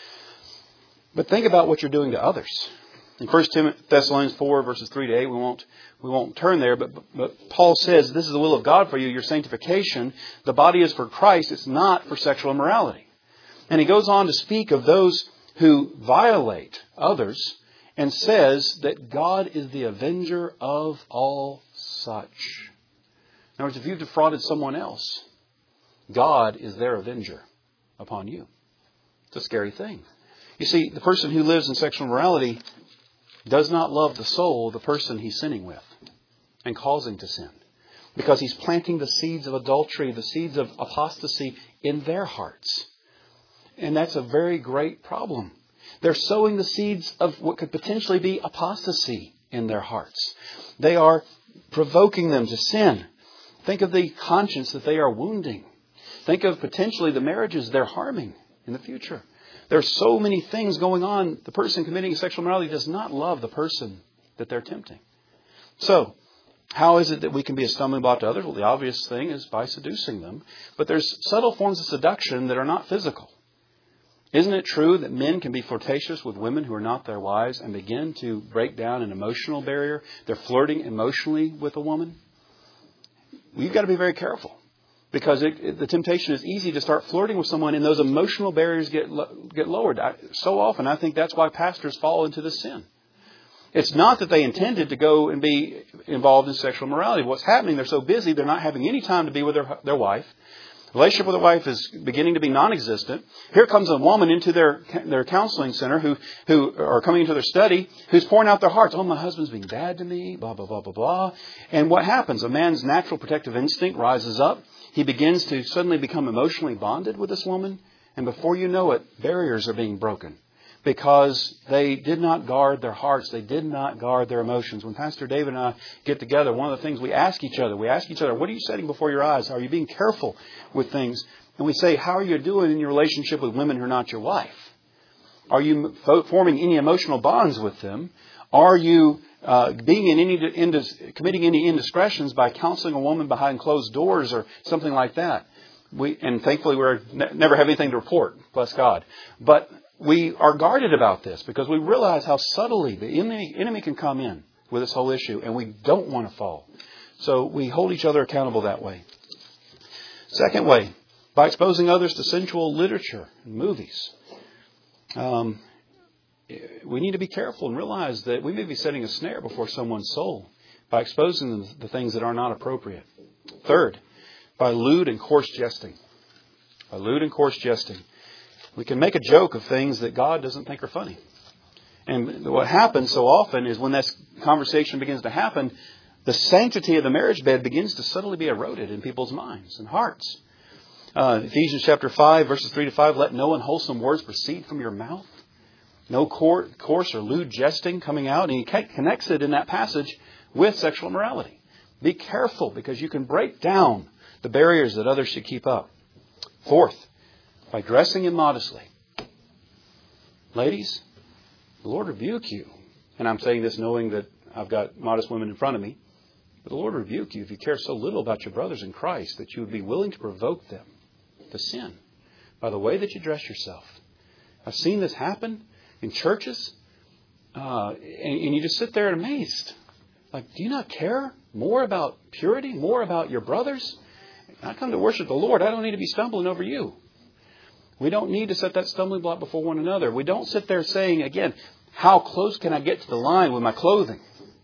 But think about what you're doing to others. In First Thessalonians four, verses three to eight, we won't we won't turn there, but, but Paul says, this is the will of God for you, your sanctification. The body is for Christ. It's not for sexual immorality. And he goes on to speak of those who violate others and says that God is the avenger of all such. In other words, if you've defrauded someone else, God is their avenger upon you. It's a scary thing. You see, the person who lives in sexual immorality does not love the soul of the person he's sinning with and causing to sin. Because he's planting the seeds of adultery, the seeds of apostasy in their hearts. And that's a very great problem. They're sowing the seeds of what could potentially be apostasy in their hearts. They are provoking them to sin. Think of the conscience that they are wounding. Think of potentially the marriages they're harming in the future. There are so many things going on. The person committing sexual immorality does not love the person that they're tempting. So, how is it that we can be a stumbling block to others? Well, the obvious thing is by seducing them. But there's subtle forms of seduction that are not physical. Isn't it true that men can be flirtatious with women who are not their wives and begin to break down an emotional barrier? They're flirting emotionally with a woman. Well, you've got to be very careful because it, it, the temptation is easy to start flirting with someone and those emotional barriers get get lowered. I, so often I think that's why pastors fall into this sin. It's not that they intended to go and be involved in sexual immorality. What's happening, they're so busy, they're not having any time to be with their, their wife. Relationship with a wife is beginning to be non-existent. Here comes a woman into their their counseling center who who are coming into their study, who's pouring out their hearts. Oh, my husband's being bad to me, blah, blah, blah, blah, blah. And what happens? A man's natural protective instinct rises up. He begins to suddenly become emotionally bonded with this woman. And before you know it, barriers are being broken. Because they did not guard their hearts. They did not guard their emotions. When Pastor David and I get together, one of the things we ask each other, we ask each other, what are you setting before your eyes? Are you being careful with things? And we say, how are you doing in your relationship with women who are not your wife? Are you forming any emotional bonds with them? Are you uh, being in any indis- committing any indiscretions by counseling a woman behind closed doors or something like that? We and thankfully we ne- never have anything to report, bless God. But we are guarded about this because we realize how subtly the enemy, enemy can come in with this whole issue, and we don't want to fall. So we hold each other accountable that way. Second way, by exposing others to sensual literature and movies. Um, we need to be careful and realize that we may be setting a snare before someone's soul by exposing them to the things that are not appropriate. Third, by lewd and coarse jesting. By lewd and coarse jesting. We can make a joke of things that God doesn't think are funny. And what happens so often is when that conversation begins to happen, the sanctity of the marriage bed begins to subtly be eroded in people's minds and hearts. Uh, Ephesians chapter five, verses three to five, let no unwholesome words proceed from your mouth. No coarse or lewd jesting coming out. And he connects it in that passage with sexual immorality. Be careful because you can break down the barriers that others should keep up. Fourth, by dressing immodestly. Ladies, the Lord rebuke you. And I'm saying this knowing that I've got modest women in front of me. But the Lord rebuke you if you care so little about your brothers in Christ that you would be willing to provoke them to sin by the way that you dress yourself. I've seen this happen in churches. Uh, and, and you just sit there amazed. Like, do you not care more about purity, more about your brothers? I come to worship the Lord. I don't need to be stumbling over you. We don't need to set that stumbling block before one another. We don't sit there saying, again, how close can I get to the line with my clothing?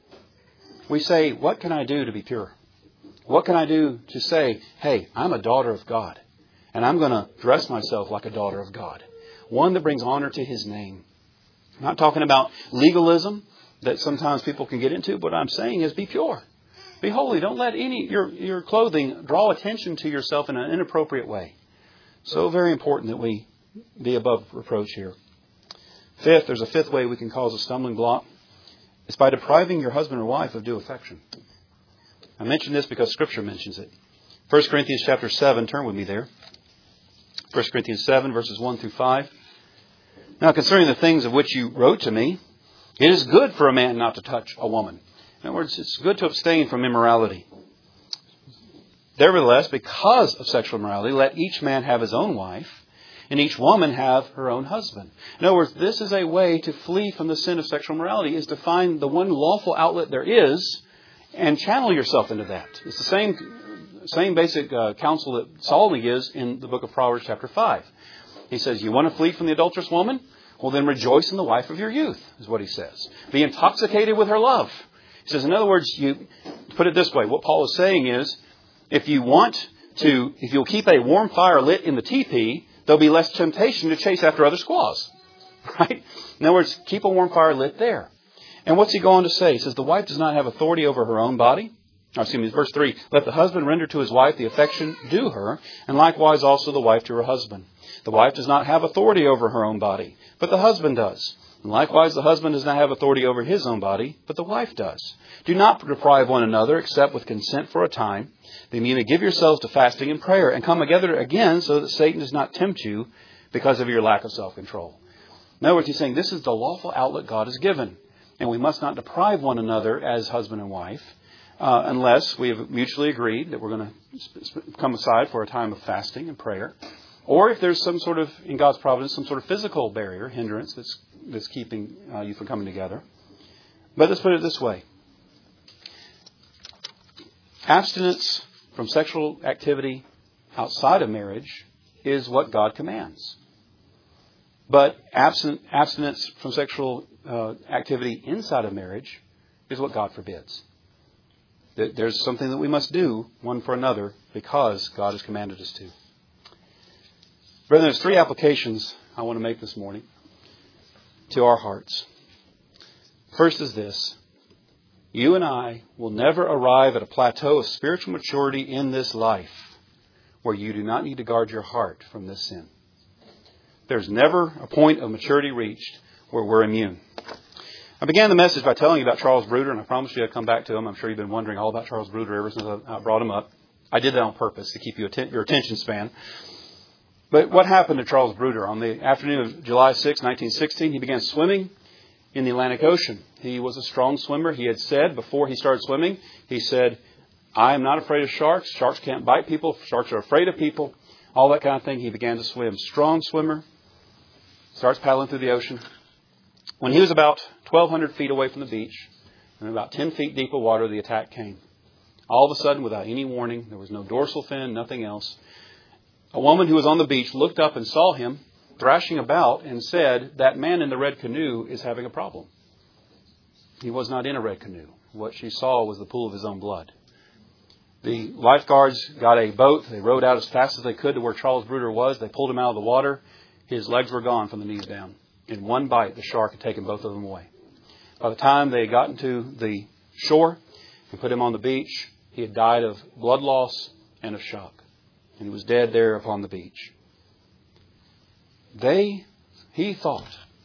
We say, what can I do to be pure? What can I do to say, hey, I'm a daughter of God, and I'm going to dress myself like a daughter of God, one that brings honor to His name. I'm not talking about legalism that sometimes people can get into. What I'm saying is be pure. Be holy. Don't let any your, your clothing draw attention to yourself in an inappropriate way. So very important that we be above reproach here. Fifth, there's a fifth way we can cause a stumbling block. It's by depriving your husband or wife of due affection. I mention this because Scripture mentions it. First Corinthians chapter seven, turn with me there. First Corinthians seven, verses one through five. Now, concerning the things of which you wrote to me, it is good for a man not to touch a woman. In other words, it's good to abstain from immorality. Nevertheless, because of sexual immorality, let each man have his own wife, and each woman have her own husband. In other words, this is a way to flee from the sin of sexual immorality, is to find the one lawful outlet there is and channel yourself into that. It's the same same basic uh, counsel that Solomon gives in the book of Proverbs chapter five. He says, you want to flee from the adulterous woman? Well, then rejoice in the wife of your youth, is what he says. Be intoxicated with her love. He says, in other words, you put it this way. What Paul is saying is, if you want to, if you'll keep a warm fire lit in the teepee, there'll be less temptation to chase after other squaws. Right? In other words, keep a warm fire lit there. And what's he going to say? He says, the wife does not have authority over her own body. Or, excuse me, verse three. Let the husband render to his wife the affection due her, and likewise also the wife to her husband. The wife does not have authority over her own body, but the husband does. And likewise, the husband does not have authority over his own body, but the wife does. Do not deprive one another, except with consent for a time, that you may give yourselves to fasting and prayer, and come together again, so that Satan does not tempt you because of your lack of self-control. In other words, he's saying this is the lawful outlet God has given, and we must not deprive one another as husband and wife, uh, unless we have mutually agreed that we're going to come aside for a time of fasting and prayer, or if there's some sort of, in God's providence, some sort of physical barrier, hindrance that's that's keeping uh, you from coming together. But let's put it this way. Abstinence from sexual activity outside of marriage is what God commands. But absent, abstinence from sexual uh, activity inside of marriage is what God forbids. There's something that we must do one for another because God has commanded us to. Brethren, there's three applications I want to make this morning to our hearts. First is this. You and I will never arrive at a plateau of spiritual maturity in this life where you do not need to guard your heart from this sin. There's never a point of maturity reached where we're immune. I began the message by telling you about Charles Bruder, and I promised you I'd come back to him. I'm sure you've been wondering all about Charles Bruder ever since I brought him up. I did that on purpose to keep you atten- your attention span. But what happened to Charles Bruder? On the afternoon of July sixth, nineteen sixteen, he began swimming in the Atlantic Ocean. He was a strong swimmer. He had said before he started swimming, he said, I am not afraid of sharks. Sharks can't bite people. Sharks are afraid of people. All that kind of thing. He began to swim. Strong swimmer. Starts paddling through the ocean. When he was about twelve hundred feet away from the beach, and about ten feet deep of water, the attack came. All of a sudden, without any warning, there was no dorsal fin, nothing else. A woman who was on the beach looked up and saw him thrashing about and said, that man in the red canoe is having a problem. He was not in a red canoe. What she saw was the pool of his own blood. The lifeguards got a boat. They rowed out as fast as they could to where Charles Bruder was. They pulled him out of the water. His legs were gone from the knees down. In one bite, the shark had taken both of them away. By the time they had gotten to the shore and put him on the beach, he had died of blood loss and of shock. And he was dead there upon the beach. They, he thought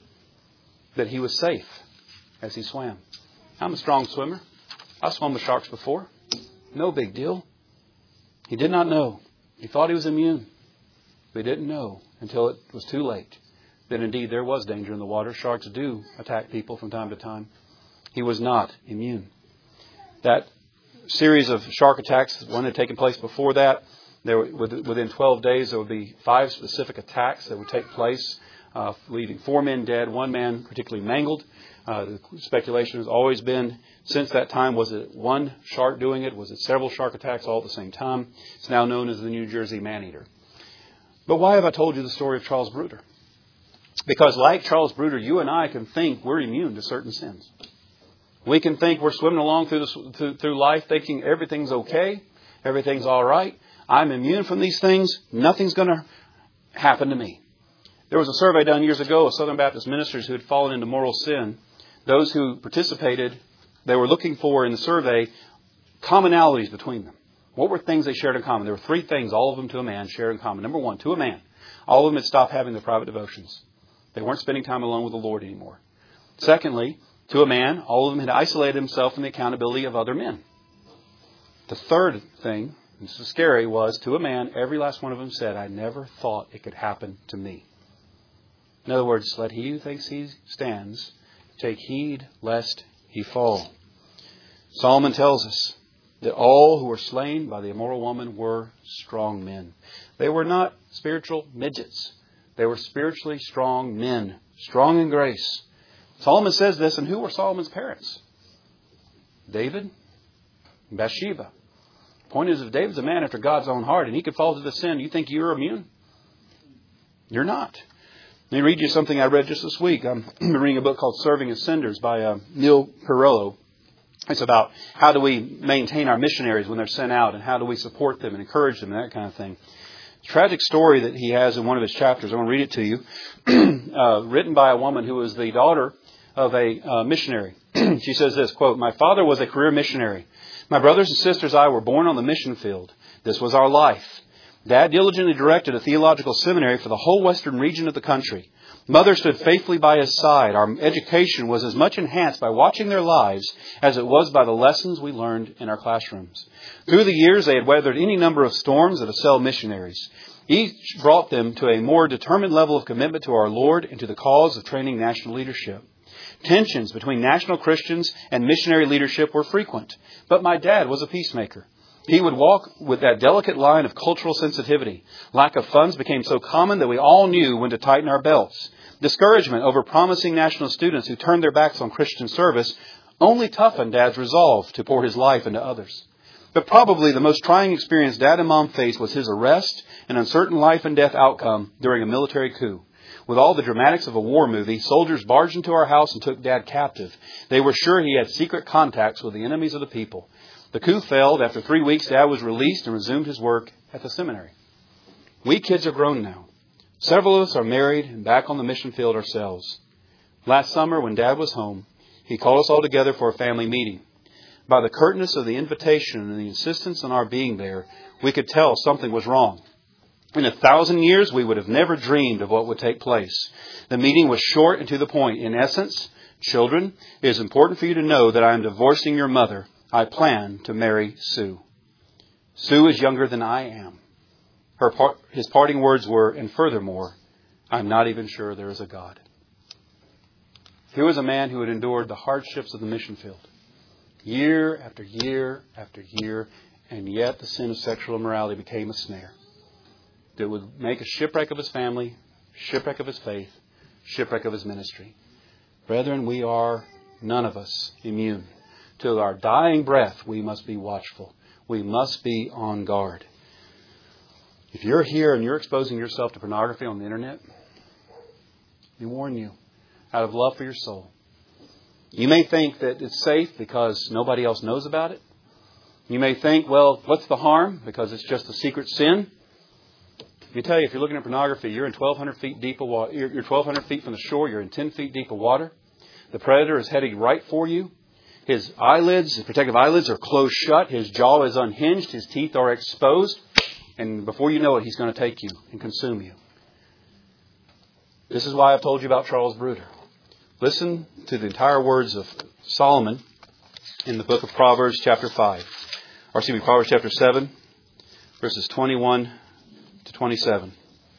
that he was safe as he swam. I'm a strong swimmer. I swum with sharks before. No big deal. He did not know. He thought he was immune. But he didn't know until it was too late that indeed there was danger in the water. Sharks do attack people from time to time. He was not immune. That series of shark attacks, one had taken place before that. There, within twelve days, there would be five specific attacks that would take place, uh, leaving four men dead, one man particularly mangled. Uh, the speculation has always been, since that time, was it one shark doing it? Was it several shark attacks all at the same time? It's now known as the New Jersey Maneater. But why have I told you the story of Charles Bruder? Because like Charles Bruder, you and I can think we're immune to certain sins. We can think we're swimming along through, this, through, through life thinking everything's okay, everything's all right. I'm immune from these things. Nothing's going to happen to me. There was a survey done years ago of Southern Baptist ministers who had fallen into moral sin. Those who participated, they were looking for in the survey commonalities between them. What were things they shared in common? There were three things, all of them to a man, shared in common. Number one, to a man, all of them had stopped having their private devotions. They weren't spending time alone with the Lord anymore. Secondly, to a man, all of them had isolated themselves from the accountability of other men. The third thing, this is scary, was to a man, every last one of them said, I never thought it could happen to me. In other words, let he who thinks he stands take heed lest he fall. Solomon tells us that all who were slain by the immoral woman were strong men. They were not spiritual midgets. They were spiritually strong men, strong in grace. Solomon says this, and who were Solomon's parents? David and Bathsheba. The point is, if David's a man after God's own heart and he could fall to the sin, you think you're immune? You're not. Let me read you something I read just this week. I'm reading a book called Serving as Senders by uh, Neil Perillo. It's about how do we maintain our missionaries when they're sent out and how do we support them and encourage them and that kind of thing. A tragic story that he has in one of his chapters. I want to read it to you. uh, written by a woman who was the daughter of a uh, missionary. She says this, quote, my father was a career missionary. My brothers and sisters and I were born on the mission field. This was our life. Dad diligently directed a theological seminary for the whole western region of the country. Mother stood faithfully by his side. Our education was as much enhanced by watching their lives as it was by the lessons we learned in our classrooms. Through the years, they had weathered any number of storms that assailed missionaries. Each brought them to a more determined level of commitment to our Lord and to the cause of training national leadership. Tensions between national Christians and missionary leadership were frequent, but my dad was a peacemaker. He would walk with that delicate line of cultural sensitivity. Lack of funds became so common that we all knew when to tighten our belts. Discouragement over promising national students who turned their backs on Christian service only toughened Dad's resolve to pour his life into others. But probably the most trying experience Dad and Mom faced was his arrest and uncertain life and death outcome during a military coup. With all the dramatics of a war movie, soldiers barged into our house and took Dad captive. They were sure he had secret contacts with the enemies of the people. The coup failed. After three weeks, Dad was released and resumed his work at the seminary. We kids are grown now. Several of us are married and back on the mission field ourselves. Last summer, when Dad was home, he called us all together for a family meeting. By the curtness of the invitation and the insistence on our being there, we could tell something was wrong. In a thousand years, we would have never dreamed of what would take place. The meeting was short and to the point. In essence, children, it is important for you to know that I am divorcing your mother. I plan to marry Sue. Sue is younger than I am. Her par- his parting words were, and furthermore, I'm not even sure there is a God. Here was a man who had endured the hardships of the mission field. Year after year after year, and yet the sin of sexual immorality became a snare that would make a shipwreck of his family, shipwreck of his faith, shipwreck of his ministry. Brethren, we are, none of us, immune. Till our dying breath, we must be watchful. We must be on guard. If you're here and you're exposing yourself to pornography on the internet, we warn you, out of love for your soul. You may think that it's safe because nobody else knows about it. You may think, well, what's the harm? Because it's just a secret sin. Let me tell you, if you're looking at pornography, you're in twelve hundred feet deep of water. You're twelve hundred feet from the shore. You're in ten feet deep of water. The predator is heading right for you. His eyelids, his protective eyelids are closed shut. His jaw is unhinged. His teeth are exposed. And before you know it, he's going to take you and consume you. This is why I've told you about Charles Bruder. Listen to the entire words of Solomon in the book of Proverbs chapter five. Or excuse me, Proverbs chapter seven, verses twenty-one to twenty-seven.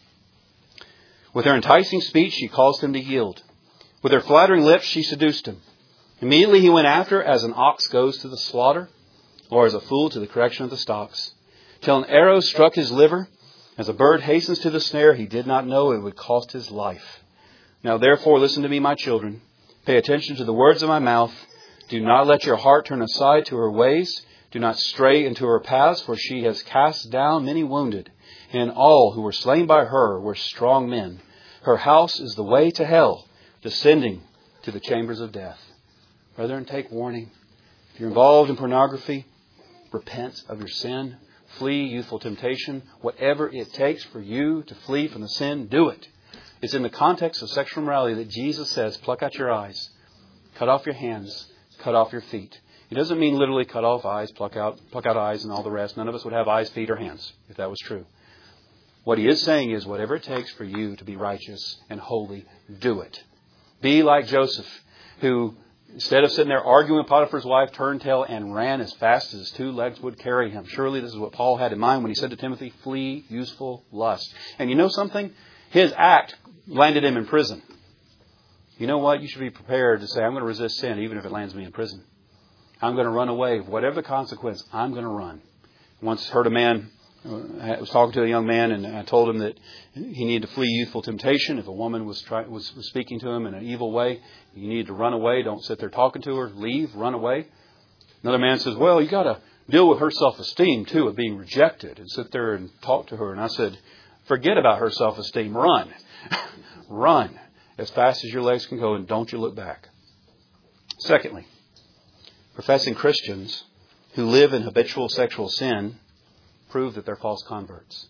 With her enticing speech, she caused him to yield. With her flattering lips, she seduced him. Immediately he went after as an ox goes to the slaughter, or as a fool to the correction of the stocks. Till an arrow struck his liver, as a bird hastens to the snare, he did not know it would cost his life. Now therefore listen to me, my children. Pay attention to the words of my mouth. Do not let your heart turn aside to her ways. Do not stray into her paths, for she has cast down many wounded. And all who were slain by her were strong men. Her house is the way to hell, descending to the chambers of death. Brethren, take warning. If you're involved in pornography, repent of your sin. Flee youthful temptation. Whatever it takes for you to flee from the sin, do it. It's in the context of sexual immorality that Jesus says, pluck out your eyes, cut off your hands, cut off your feet. He doesn't mean literally cut off eyes, pluck out, pluck out eyes and all the rest. None of us would have eyes, feet, or hands, if that was true. What he is saying is, whatever it takes for you to be righteous and holy, do it. Be like Joseph, who, instead of sitting there arguing with Potiphar's wife, turned tail and ran as fast as his two legs would carry him. Surely this is what Paul had in mind when he said to Timothy, flee useful lust. And you know something? His act landed him in prison. You know what? You should be prepared to say, I'm going to resist sin even if it lands me in prison. I'm going to run away. Whatever the consequence, I'm going to run. Once heard a man, I was talking to a young man, and I told him that he needed to flee youthful temptation. If a woman was, try, was, was speaking to him in an evil way, you need to run away. Don't sit there talking to her. Leave. Run away. Another man says, well, you got to deal with her self-esteem, too, of being rejected, and sit there and talk to her. And I said, forget about her self-esteem. Run. Run as fast as your legs can go, and don't you look back. Secondly, professing Christians who live in habitual sexual sin prove that they're false converts.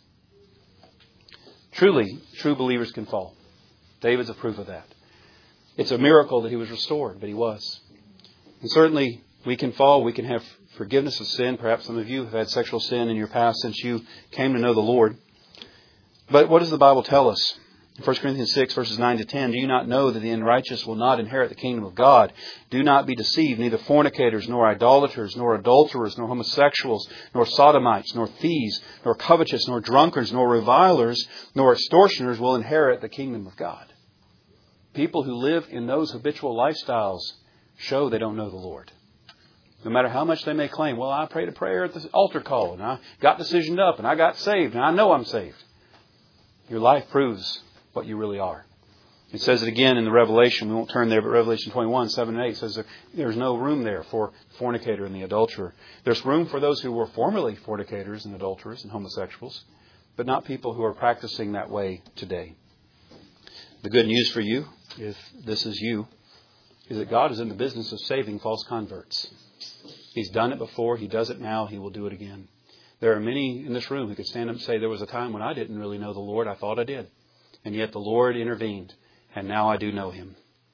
Truly, true believers can fall. David's a proof of that. It's a miracle that he was restored, but he was. And certainly, we can fall. We can have forgiveness of sin. Perhaps some of you have had sexual sin in your past since you came to know the Lord. But what does the Bible tell us? In First Corinthians six, verses nine to ten, do you not know that the unrighteous will not inherit the kingdom of God? Do not be deceived, neither fornicators, nor idolaters, nor adulterers, nor homosexuals, nor sodomites, nor thieves, nor covetous, nor drunkards, nor revilers, nor extortioners will inherit the kingdom of God. People who live in those habitual lifestyles show they don't know the Lord. No matter how much they may claim, well, I prayed a prayer at the altar call, and I got decisioned up, and I got saved, and I know I'm saved. Your life proves what you really are. It says it again in the Revelation. We won't turn there, but Revelation twenty-one, seven and eight says there, there's no room there for the fornicator and the adulterer. There's room for those who were formerly fornicators and adulterers and homosexuals, but not people who are practicing that way today. The good news for you, if this is you, is that God is in the business of saving false converts. He's done it before. He does it now. He will do it again. There are many in this room who could stand up and say, there was a time when I didn't really know the Lord. I thought I did. And yet the Lord intervened, and now I do know Him.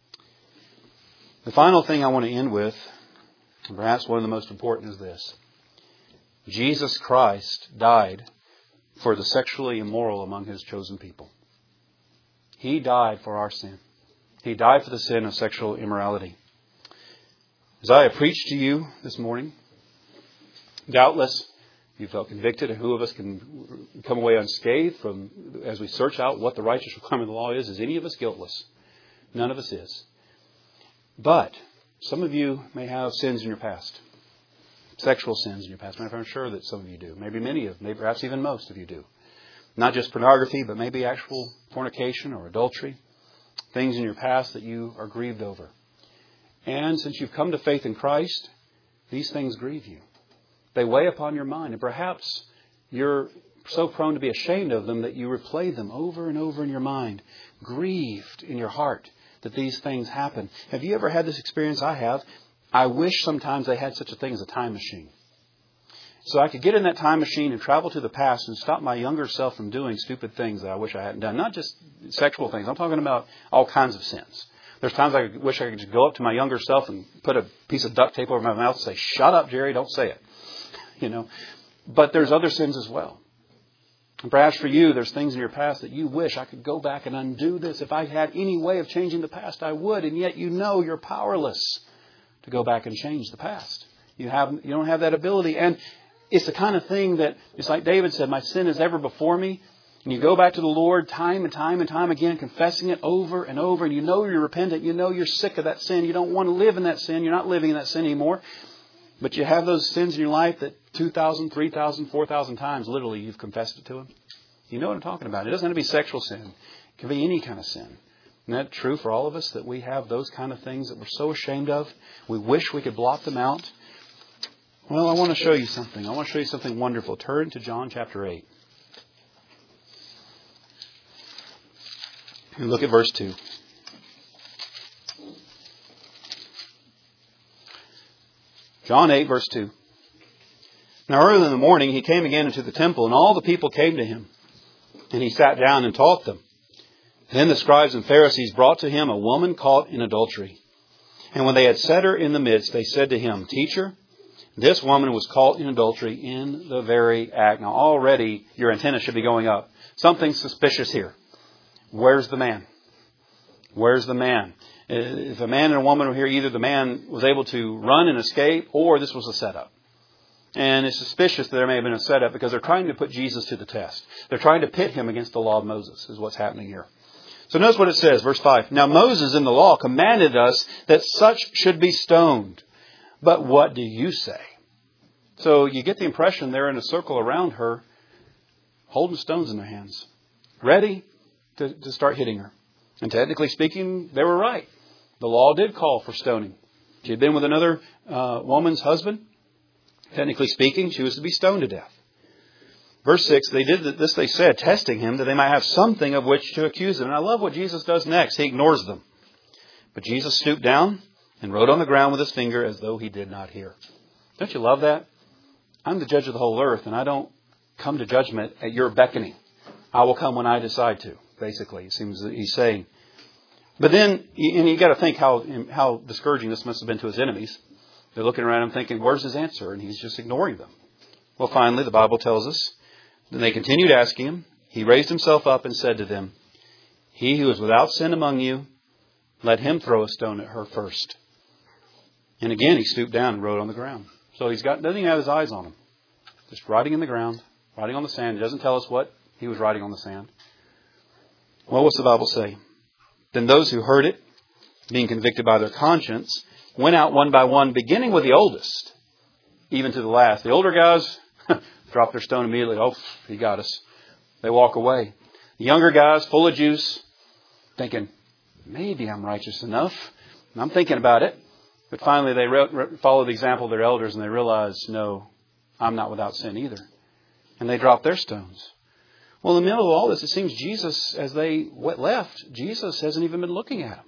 The final thing I want to end with, and perhaps one of the most important, is this. Jesus Christ died for the sexually immoral among His chosen people. He died for our sin. He died for the sin of sexual immorality. As I have preached to you this morning, doubtless you felt convicted. Who of us can come away unscathed from, as we search out what the righteous requirement of the law is? Is any of us guiltless? None of us is. But some of you may have sins in your past. Sexual sins in your past. I'm sure that some of you do. Maybe many of, maybe perhaps even most of you do. Not just pornography, but maybe actual fornication or adultery. Things in your past that you are grieved over. And since you've come to faith in Christ, these things grieve you. They weigh upon your mind. And perhaps you're so prone to be ashamed of them that you replay them over and over in your mind. Grieved in your heart that these things happen. Have you ever had this experience? I have. I wish sometimes they had such a thing as a time machine. So I could get in that time machine and travel to the past and stop my younger self from doing stupid things that I wish I hadn't done. Not just sexual things. I'm talking about all kinds of sins. There's times I wish I could just go up to my younger self and put a piece of duct tape over my mouth and say, "Shut up, Jerry, don't say it." You know. But there's other sins as well. And perhaps for you, there's things in your past that you wish I could go back and undo this. If I had any way of changing the past, I would. And yet you know you're powerless to go back and change the past. You have, you don't have that ability. And it's the kind of thing that, it's like David said, my sin is ever before me. And you go back to the Lord time and time and time again, confessing it over and over. And you know you're repentant. You know you're sick of that sin. You don't want to live in that sin. You're not living in that sin anymore. But you have those sins in your life that two thousand, three thousand, four thousand times, literally, you've confessed it to Him. You know what I'm talking about. It doesn't have to be sexual sin. It can be any kind of sin. Isn't that true for all of us, that we have those kind of things that we're so ashamed of? We wish we could blot them out. Well, I want to show you something. I want to show you something wonderful. Turn to John chapter eight. And look at verse two. John eight, verse two. Now early in the morning he came again into the temple, and all the people came to him. And he sat down and taught them. Then the scribes and Pharisees brought to him a woman caught in adultery. And when they had set her in the midst, they said to him, "Teacher, this woman was caught in adultery in the very act." Now already your antenna should be going up. Something suspicious here. Where's the man? Where's the man? If a man and a woman were here, either the man was able to run and escape, or this was a setup. And it's suspicious that there may have been a setup because they're trying to put Jesus to the test. They're trying to pit Him against the law of Moses, is what's happening here. So notice what it says, verse five. Now Moses in the law commanded us that such should be stoned. But what do you say? So you get the impression they're in a circle around her, holding stones in their hands, ready to, to start hitting her. And technically speaking, they were right. The law did call for stoning. She had been with another uh, woman's husband. Technically speaking, she was to be stoned to death. Verse six, they did this, they said, testing him, that they might have something of which to accuse him. And I love what Jesus does next. He ignores them. But Jesus stooped down and wrote on the ground with his finger as though he did not hear. Don't you love that? I'm the judge of the whole earth, and I don't come to judgment at your beckoning. I will come when I decide to, basically, it seems that he's saying. But then, and you got to think how how discouraging this must have been to his enemies. They're looking around him thinking, where's his answer? And he's just ignoring them. Well, finally, the Bible tells us, then they continued asking him. He raised himself up and said to them, "He who is without sin among you, let him throw a stone at her first." And again, he stooped down and wrote on the ground. So he's got, doesn't even have his eyes on him. Just writing in the ground, writing on the sand. He doesn't tell us what he was writing on the sand. Well, what's the Bible say? Then those who heard it, being convicted by their conscience, went out one by one, beginning with the oldest, even to the last. The older guys drop their stone immediately. Oh, he got us. They walk away. The younger guys, full of juice, thinking, maybe I'm righteous enough. And I'm thinking about it. But finally, they re- re- follow the example of their elders, and they realize, no, I'm not without sin either. And they drop their stones. Well, in the middle of all this, it seems Jesus, as they left, Jesus hasn't even been looking at them.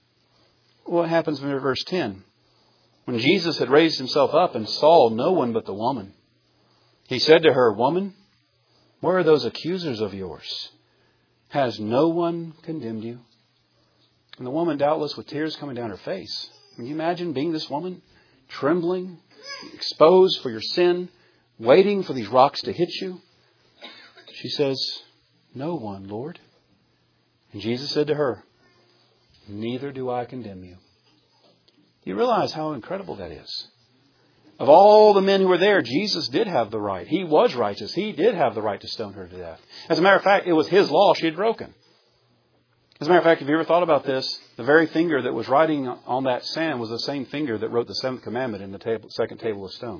What happens in verse ten? When Jesus had raised himself up and saw no one but the woman, he said to her, "Woman, where are those accusers of yours? Has no one condemned you? And the woman, doubtless with tears coming down her face. Can you imagine being this woman, trembling, exposed for your sin, waiting for these rocks to hit you? She says, no one, Lord. And Jesus said to her, neither do I condemn you. You realize how incredible that is. Of all the men who were there, Jesus did have the right. He was righteous. He did have the right to stone her to death. As a matter of fact, it was His law she had broken. As a matter of fact, have you ever thought about this? The very finger that was writing on that sand was the same finger that wrote the seventh commandment in the table, second table of stone.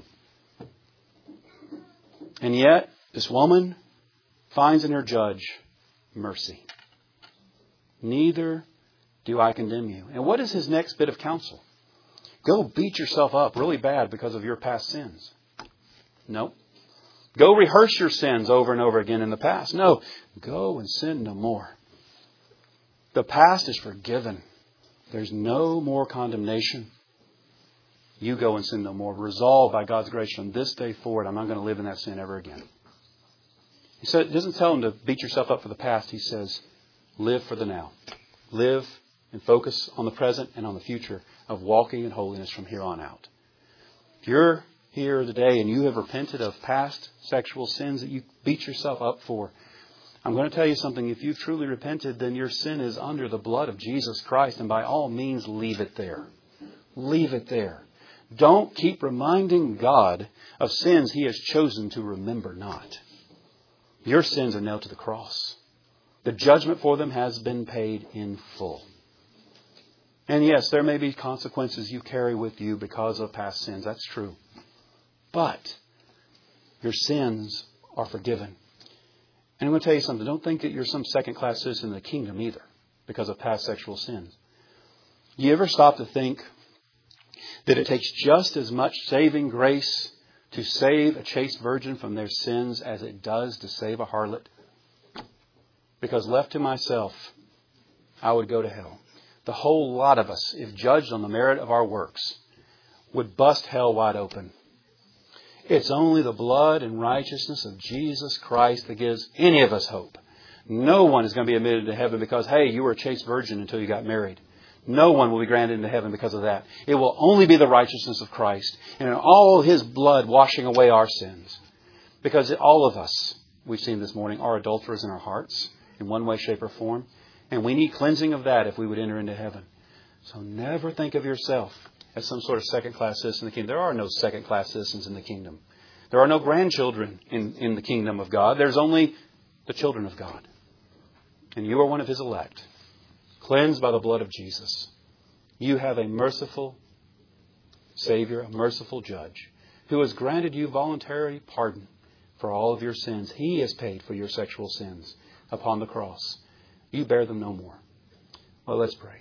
And yet, this woman finds in her judge mercy. Neither do I condemn you. And what is his next bit of counsel? Go beat yourself up really bad because of your past sins. No. Go rehearse your sins over and over again in the past. No. Go and sin no more. The past is forgiven. There's no more condemnation. You go and sin no more. Resolve by God's grace from this day forward, I'm not going to live in that sin ever again. He said, it doesn't tell him to beat yourself up for the past. He says, live for the now. Live and focus on the present and on the future of walking in holiness from here on out. If you're here today and you have repented of past sexual sins that you beat yourself up for, I'm going to tell you something. If you've truly repented, then your sin is under the blood of Jesus Christ. And by all means, leave it there. Leave it there. Don't keep reminding God of sins He has chosen to remember not. Your sins are nailed to the cross. The judgment for them has been paid in full. And yes, there may be consequences you carry with you because of past sins. That's true. But your sins are forgiven. And I'm going to tell you something. Don't think that you're some second-class citizen of the kingdom either because of past sexual sins. Do you ever stop to think that it takes just as much saving grace to save a chaste virgin from their sins as it does to save a harlot? Because left to myself, I would go to hell. The whole lot of us, if judged on the merit of our works, would bust hell wide open. It's only the blood and righteousness of Jesus Christ that gives any of us hope. No one is going to be admitted to heaven because, hey, you were a chaste virgin until you got married. No one will be granted into heaven because of that. It will only be the righteousness of Christ and in all His blood washing away our sins. Because all of us, we've seen this morning, are adulterers in our hearts in one way, shape, or form. And we need cleansing of that if we would enter into heaven. So never think of yourself as some sort of second-class citizen in the kingdom. There are no second-class citizens in the kingdom. There are no grandchildren in, in the kingdom of God. There's only the children of God. And you are one of His elect, cleansed by the blood of Jesus. You have a merciful Savior, a merciful Judge, who has granted you voluntary pardon for all of your sins. He has paid for your sexual sins upon the cross. You bear them no more. Well, let's pray.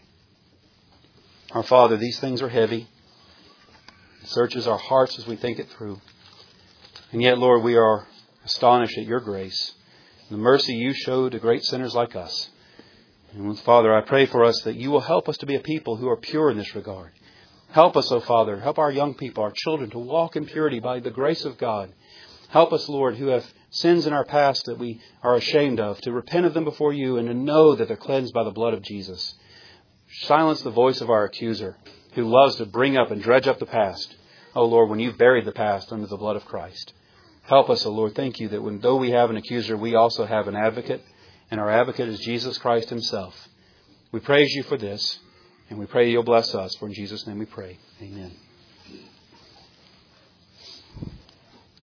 Our Father, these things are heavy. It searches our hearts as we think it through. And yet, Lord, we are astonished at your grace, the mercy you show to great sinners like us. And Father, I pray for us that you will help us to be a people who are pure in this regard. Help us, O Father, help our young people, our children, to walk in purity by the grace of God. Help us, Lord, who have sins in our past that we are ashamed of, to repent of them before you and to know that they're cleansed by the blood of Jesus. Silence the voice of our accuser, who loves to bring up and dredge up the past. Oh, Lord, when you've buried the past under the blood of Christ. Help us, O Lord. Thank you that when though we have an accuser, we also have an advocate, and our advocate is Jesus Christ Himself. We praise you for this, and we pray you'll bless us. For in Jesus' name we pray. Amen.